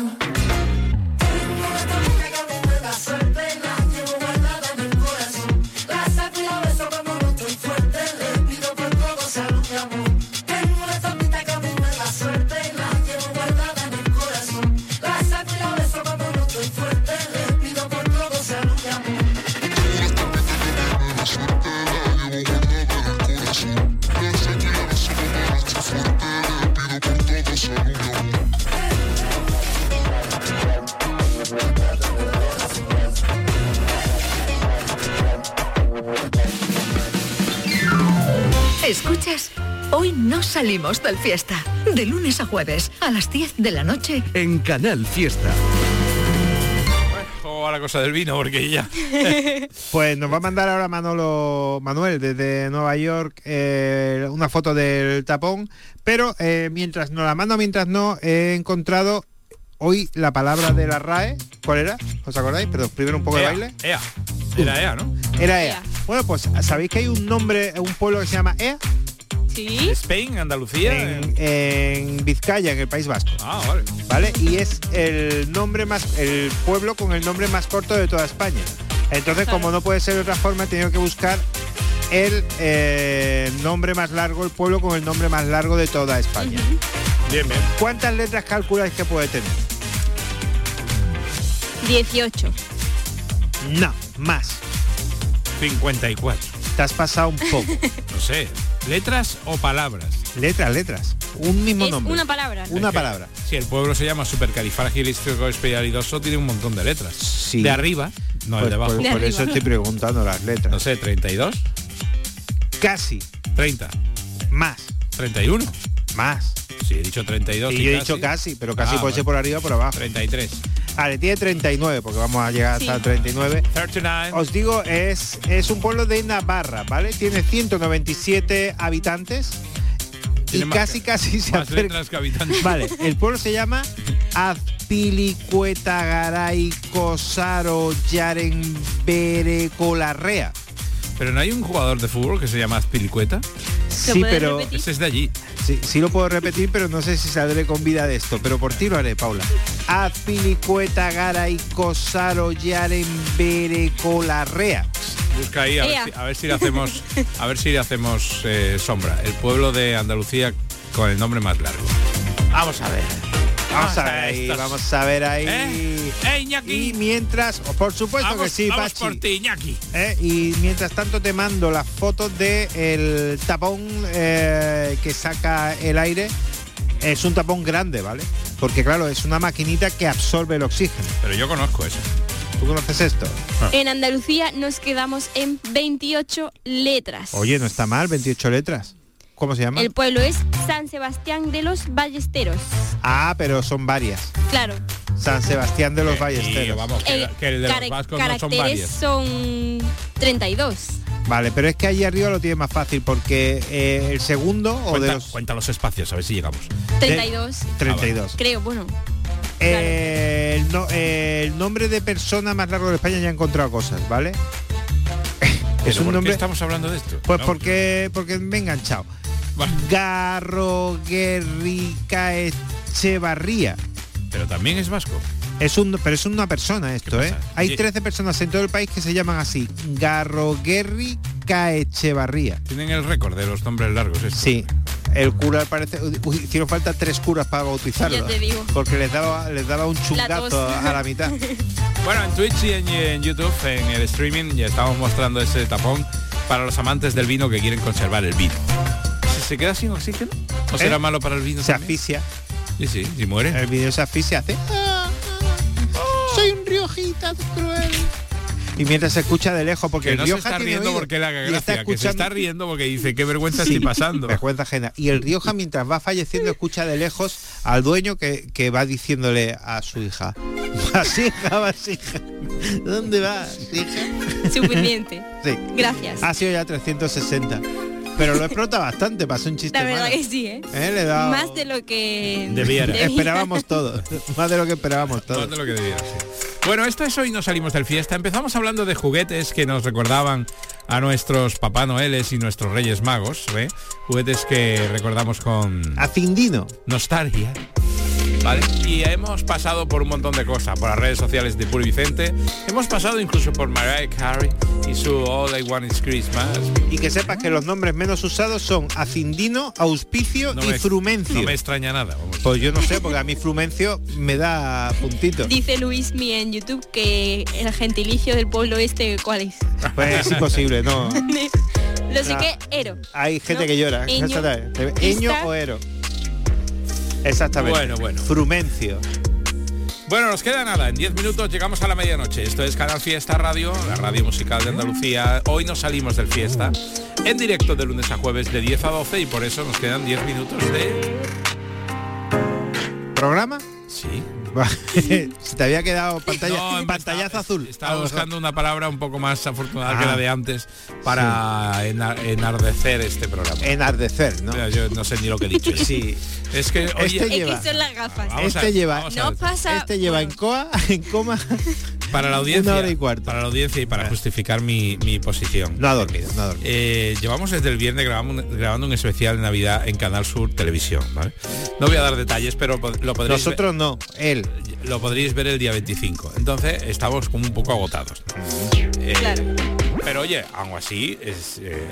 Escuchas, hoy no salimos del fiesta. De lunes a jueves, a las diez de la noche.
En Canal Fiesta.
O a la cosa del vino, porque ya.
Pues nos va a mandar ahora Manolo Manuel desde Nueva York eh, una foto del tapón, pero eh, mientras nos la manda, mientras no, he encontrado hoy la palabra de la R A E. ¿Cuál era? ¿Os acordáis? Pero primero un poco de
Ea,
baile.
Ea. Era Ea, ¿no?
Era E A. Bueno, pues ¿sabéis que hay un nombre, un pueblo que se llama E A?
Sí.
Spain, Andalucía.
En, en Vizcaya, en el País Vasco.
Ah, vale.
¿Vale? Y es el nombre más, el pueblo con el nombre más corto de toda España. Entonces, como no puede ser de otra forma, he tenido que buscar el eh, nombre más largo, el pueblo con el nombre más largo de toda España.
Bien, bien.
¿Cuántas letras calculáis que puede tener?
dieciocho.
No, más.
cincuenta y cuatro.
Te has pasado un poco.
No sé, ¿letras o palabras?
Letras, letras. Un mismo
Es
nombre.
una palabra.
Una
Es que,
palabra.
Si el pueblo se llama supercalifragilisticoexpialidoso, tiene un montón de letras.
Sí.
De arriba, no
Pues,
el de abajo.
por,
De
por
arriba.
eso estoy preguntando las letras.
No sé, treinta y dos,
Casi.
treinta,
Más.
treinta y uno.
Más.
Sí, he dicho treinta y dos.
Y yo he dicho casi, pero casi
Ah,
puede ser
vale.
por arriba o por abajo.
treinta y tres.
Vale, tiene treinta y nueve, porque vamos a llegar hasta
Sí.
el treinta y nueve.
treinta y nueve.
Os digo, es, es un pueblo de Navarra, ¿vale? Tiene ciento noventa y siete habitantes y
Tiene más
casi,
que-
casi se
Más
acerca.
letras que habitantes.
Vale, el pueblo se llama Azpilicueta Garay Cosaro Yaren Berecolarrea.
Pero no hay un jugador de fútbol que se llama Azpilicueta.
Sí,
puedes
pero
repetir?
Ese es de allí.
sí, sí lo puedo repetir, pero no sé si saldré con vida de esto. Pero por ti lo haré, Paula. Azpilicueta Garay Cosaro Yaren Berecolarrea.
Busca ahí a ver,
Ea.
si, a ver si le hacemos, a ver si le hacemos eh, sombra. El pueblo de Andalucía con el nombre más largo. Vamos a ver.
Vamos a ver ahí,
estos-
vamos a ver ahí.
¿Eh? ¡Eh, Iñaki!
Y mientras, oh, por supuesto
Vamos,
que sí,
vamos
Pachi.
por ti, Iñaki.
¿Eh? Y mientras tanto te mando las fotos de el tapón eh, que saca el aire. Es un tapón grande, ¿vale? Porque claro, es una maquinita que absorbe el oxígeno.
Pero yo conozco eso.
¿Tú conoces esto?
En Andalucía nos quedamos en veintiocho letras.
Oye, no está mal, veintiocho letras. ¿Cómo se llama?
El pueblo es San Sebastián de los Ballesteros.
Ah, pero son varias.
Claro.
San Sebastián de los
Eh, y
Ballesteros.
vamos, que,
Eh,
que el de
cara-
los vascos no son
caracteres
varios.
son treinta y dos.
Vale, pero es que allí arriba lo tiene más fácil porque eh, el segundo o de
Cuenta,
los
cuenta los espacios, a ver si llegamos.
treinta y dos.
treinta y dos.
Creo, bueno.
Eh, el, no- eh, el nombre de persona más largo de España ya he encontrado cosas, ¿vale?
¿Pero
es un
por
nombre.
qué estamos hablando de esto?
Pues
No,
porque porque me he enganchado.
Vale.
Garro Guerrica Echevarría.
Pero también es vasco.
Es un, pero es una persona esto,
¿Qué
¿eh?
pasa?
Hay
Sí.
trece personas en todo el país que se llaman así. Garro Guerrica Echevarría.
Tienen el récord de los nombres largos. estos.
Sí. El cura parece. Uy, hicieron falta tres curas para bautizarlo.
Ya te digo.
Porque les daba, les daba un chungazo
tos.
a la mitad.
Bueno, en Twitch y en, y en YouTube, en el streaming, ya estamos mostrando ese tapón para los amantes del vino que quieren conservar el vino. ¿Se, se queda sin oxígeno? ¿O será
¿Eh?
malo para el vino?
Se
también?
asfixia.
Sí, sí, si muere.
El vídeo se asfixia, hace. "Ah, ah, soy un Riojita cruel. Y mientras se escucha de lejos, porque
Que
el
no se
Rioja
está
tiene
riendo
oído,
porque le haga
y está
gracia, que se
escuchando-
está riendo porque dice qué vergüenza
Sí,
estoy pasando.
vergüenza ajena. Y el Rioja, mientras va falleciendo, escucha de lejos al dueño que, que va diciéndole a su hija: vasija, vasija, ¿dónde vas, hija?
Suficiente.
Sí.
Gracias.
Ha sido ya trescientos sesenta. Pero lo explota bastante, pasó un chiste
La verdad
malo.
que sí, ¿eh?
¿Eh? Le da-
Más de lo que
Debiera.
Esperábamos todo. Más de lo que esperábamos
Más
todo.
de lo que debiera, sí. Bueno, esto es Hoy no salimos del fiesta. Empezamos hablando de juguetes que nos recordaban a nuestros Papá Noeles y nuestros Reyes Magos, ¿eh? Juguetes que recordamos con
Acindino.
nostalgia. ¿Vale? Y hemos pasado por un montón de cosas, por las redes sociales de Puri Vicente, hemos pasado incluso por Mariah Carey y su All I Want Is Christmas.
Y que sepas que los nombres menos usados son Acindino, Auspicio
No
y
me-
Frumencio.
No me extraña nada. Vamos.
Pues yo no sé, porque a mí Frumencio me da puntito.
Dice Luismi en YouTube que el gentilicio del pueblo este, ¿cuál es?
Pues es imposible, no.
Lo sé
Ah.
que Ero.
Hay gente
¿No?
que llora.
Eño,
Exactamente. Eño
Ista.
o Ero. Exactamente.
Bueno, bueno.
Frumencio.
Bueno, nos queda nada, en diez minutos llegamos a la medianoche. Esto es Canal Fiesta Radio, la radio musical de Andalucía. Hoy nos salimos del fiesta, en directo de lunes a jueves de diez a doce y por eso nos quedan diez minutos de...
¿Programa?
Sí.
Se te había quedado pantalla,
No, en-
pantallazo
estaba-
azul.
Estaba buscando una palabra un poco más afortunada
Ah.
que la de antes para ena- enardecer este programa.
Enardecer, ¿no?
Mira, yo no sé ni lo que he dicho.
Sí.
Es que, oye,
Este
Es
lleva-
que son las gafas.
Vamos a-
este lleva,
vamos a
No
ver.
pasa.
este lleva en coa, en coma.
para la audiencia,
una hora y cuarto.
para la audiencia y para justificar mi, mi posición.
No ha dormido, no ha dormido.
Eh, llevamos desde el viernes grabando, grabando un especial de Navidad en Canal Sur Televisión, ¿vale? No voy a dar detalles, pero pod- lo podréis
Nosotros no, él.
ver, lo podréis ver el día veinticinco. Entonces estamos como un poco agotados. ¿no? Eh,
Claro.
Pero oye, aún así es, eh,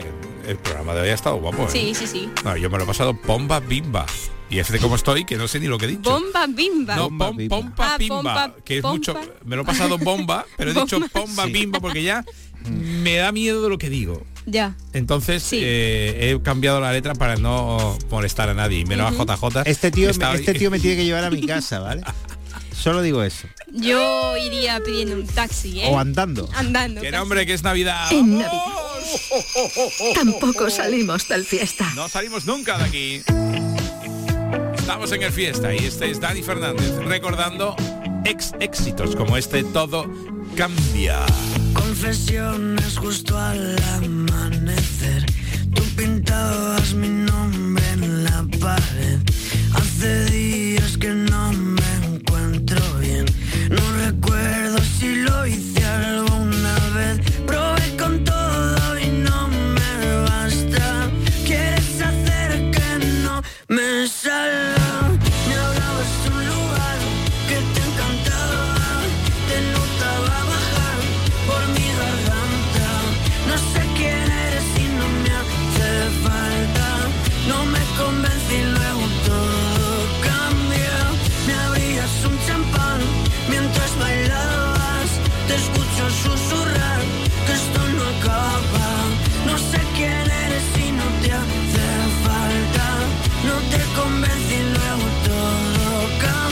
el programa de hoy ha estado guapo. ¿eh?
Sí, sí, sí.
No, yo me lo he pasado bomba bimba. Y fíjate cómo estoy, que no sé ni lo que he dicho.
Bomba bimba.
No, pom, pompa
Ah,
pimba,
pompa,
que es
pompa.
mucho. Me lo he pasado bomba, pero he dicho
Bomba.
pomba
Sí.
bimba porque ya me da miedo de lo que digo.
Ya.
Entonces
Sí.
eh, he cambiado la letra para no molestar a nadie, y menos
Ujú.
a J J.
Este tío,
Está
me,
hoy-
este tío me tiene que llevar a mi casa, ¿vale? Solo digo eso.
Yo iría pidiendo un taxi, ¿eh?
O andando.
Andando.
Que
casi.
nombre, que es Navidad.
En Navidad tampoco salimos del fiesta.
No salimos nunca de aquí. Estamos en el fiesta y este es Dani Fernández recordando ex éxitos como este Todo Cambia.
Confesiones justo al amanecer. Tú pintabas mi nombre en la pared. Hace días que no me encuentro bien. No recuerdo si lo hice alguna vez. Probé con todo y no me basta. Quieres hacer que no me salga. Me hablabas de un lugar que te encantaba. Te notaba bajar por mi garganta. No sé quién eres y no me hace falta. No me convencí, luego todo cambia. Me abrías un champán mientras bailabas. Te escucho susurrar que esto no acaba. No sé quién eres y no te hace falta. No te convencí, luego todo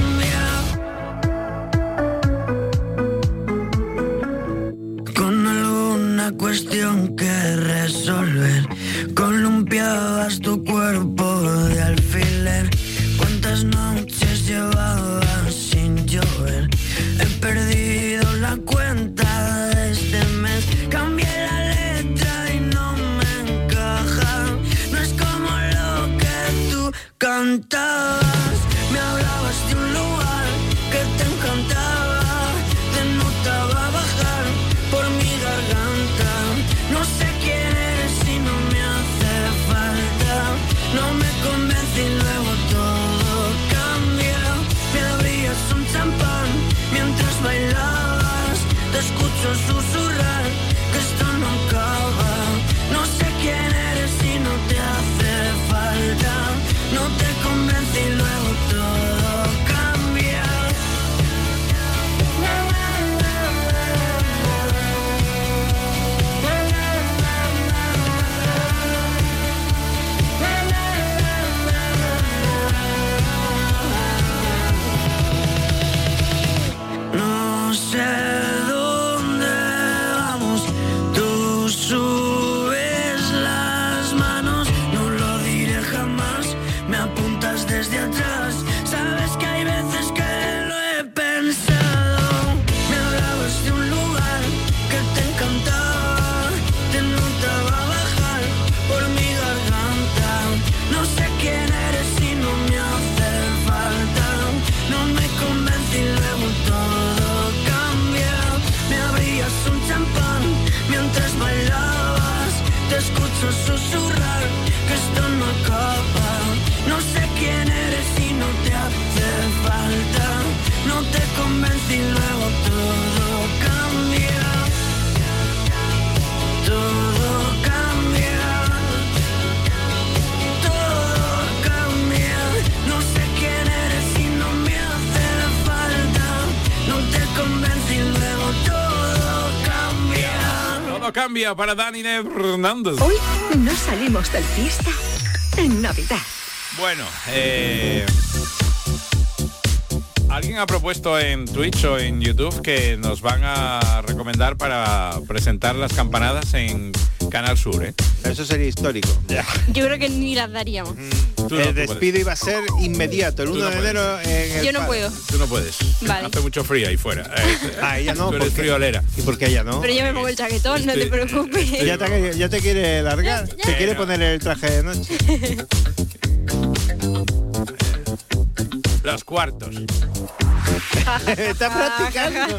cambia. Con alguna cuestión que resolver, columpiabas tu cuerpo de alfiler. ¿Cuántas noches llevabas sin llover? He perdido la cuenta de este mes. Cambié la letra y no me encaja. No es como lo que tú cantabas. Me hablabas de un lugar que te encantaba. Te notaba bajar por mi garganta. No sé quién eres y no me hace falta. No me convencí, luego todo cambia. Me abrías un champán mientras bailabas. Te escucho susurrar que esto no acaba. No sé quién eres y no te hace falta. No te convencí, luego todo cambia. No sé dónde vamos, tú subes las manos, no lo diré jamás, me apuntas desde atrás, sabes que hay veces que lo he pensado, me hablabas de un lugar que te encantaba, te notaba bajar por mi garganta, no sé quién eres y no me hace falta, no me convencí, luego todo cambia, me abrías un champán mientras bailabas, te escucho susurrar que esto no acaba, no sé quién eres y no te hace falta, no te convencí, luego todo cambia, todo cambia, todo cambia, no sé quién eres y no me hace falta, no te convencí, luego todo cambia.
Todo cambia para Dani Fernández.
Hoy no salimos del fiesta en Navidad.
Bueno, eh, alguien ha propuesto en Twitch o en YouTube que nos van a recomendar para presentar las campanadas en Canal Sur, ¿eh?
Eso sería histórico.
Ya.
Yo creo que ni las daríamos.
Tú no,
El
tú
despido
puedes.
iba a ser inmediato, el
Tú
uno
no
de
puedes.
enero en el
Yo no
par.
puedo.
Tú no puedes.
Vale.
Hace mucho frío ahí fuera. Eh,
Ah, ella no,
Tú eres
porque-
friolera.
¿Y por qué ella no?
Pero yo me pongo el chaquetón, no te
Estoy-
preocupes.
Ya te, ya te quiere largar,
Ya, ya.
te quiere
no.
poner el traje de noche.
Los cuartos.
Está practicando.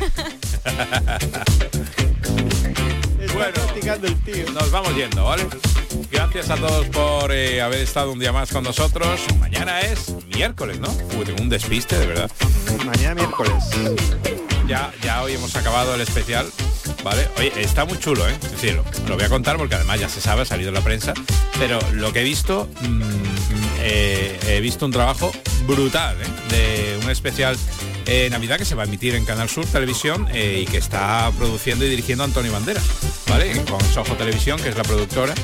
Está
Bueno.
practicando el tío.
Nos vamos yendo, ¿vale? Gracias a todos por eh, haber estado un día más con nosotros. Mañana es miércoles, ¿no? Uy, tengo un despiste, de verdad.
Mañana miércoles.
ya, ya hoy hemos acabado el especial, ¿vale? Oye, está muy chulo, ¿eh? Es decir, lo, lo voy a contar porque además ya se sabe, ha salido en la prensa, pero lo que he visto, mmm, eh, he visto un trabajo brutal, ¿eh? De un especial eh, Navidad que se va a emitir en Canal Sur Televisión eh, y que está produciendo y dirigiendo Antonio Banderas, ¿vale? Con Soho Televisión, que es la productora,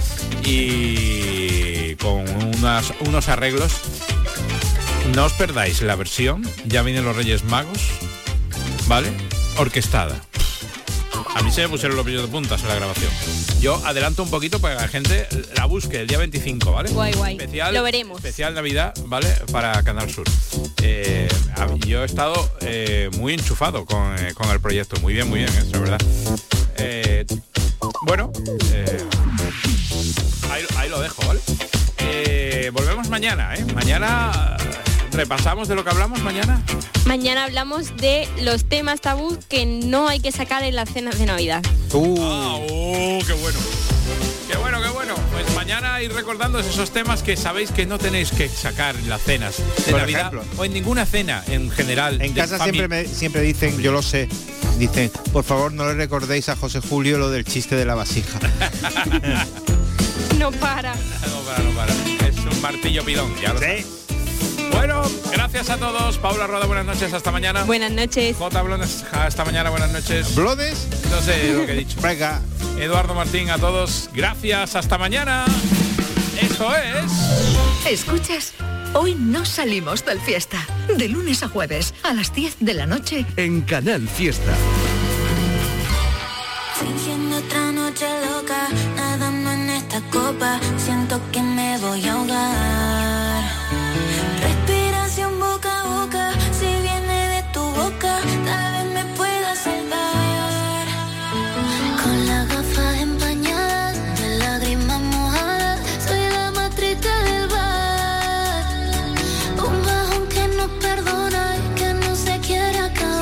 y con unas, unos arreglos. No os perdáis la versión, ya vienen los Reyes Magos, ¿vale? Orquestada. A mí se me pusieron los pellos de puntas en la grabación. Yo adelanto un poquito para que la gente la busque el día veinticinco, ¿vale?
Guay, guay.
Especial,
lo veremos.
Especial Navidad, ¿vale? Para Canal Sur. Eh, yo he estado eh, muy enchufado con, eh, con el proyecto. Muy bien, muy bien, eso, ¿verdad? Eh, bueno, eh, ahí, ahí lo dejo, ¿vale? Eh, volvemos mañana, ¿eh? Mañana... ¿Repasamos de lo que hablamos mañana?
Mañana hablamos de los temas tabú que no hay que sacar en las cenas de Navidad.
Uh. Ah, oh, qué bueno. Qué bueno, qué bueno. Pues mañana ir recordando esos temas que sabéis que no tenéis que sacar en las cenas de
Por
Navidad
ejemplo,
o en ninguna cena en general.
En casa siempre me, siempre dicen, yo lo sé, dicen, por favor no le recordéis a José Julio lo del chiste de la vasija.
No para.
No para, no para. Es un martillo pilón, ya lo sé. Bueno, gracias a todos. Paula Roda, buenas noches, hasta mañana.
Buenas noches.
J. Blones, hasta mañana, buenas noches.
¿Blones?
No sé lo que he dicho.
Venga.
Eduardo Martín, a todos, gracias, hasta mañana. Eso es.
¿Escuchas? Hoy no salimos del fiesta. De lunes a jueves, a las diez de la noche.
En Canal Fiesta.
Fingiendo otra noche loca, nadando en esta copa, siento que me voy a ahogar. Respiración boca a boca, si viene de tu boca, tal vez me pueda salvar. Con las gafas empañadas, de lágrimas mojadas, soy la más triste del bar. Un bajón que no perdona y que no se quiere acabar.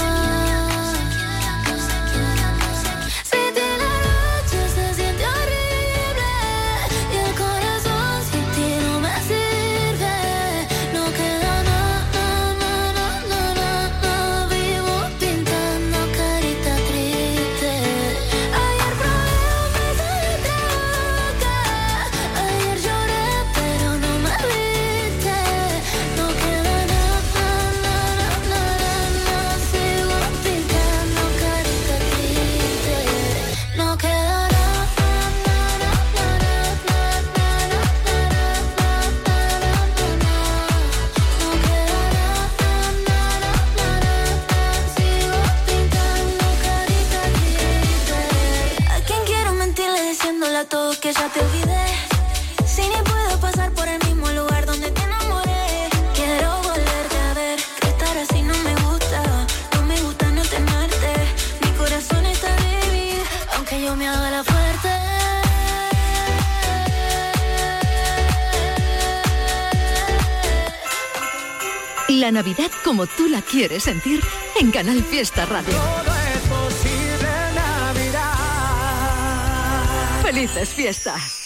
Todo que ya te olvidé, si ni puedo pasar por el mismo lugar donde te enamoré. Quiero volverte a ver, que estar así no me gusta, no me gusta no tenerte. Mi corazón está débil, aunque yo me haga la fuerte.
La Navidad como tú la quieres sentir en Canal Fiesta Radio.
Todo es posible en Navidad.
¡Felices fiestas!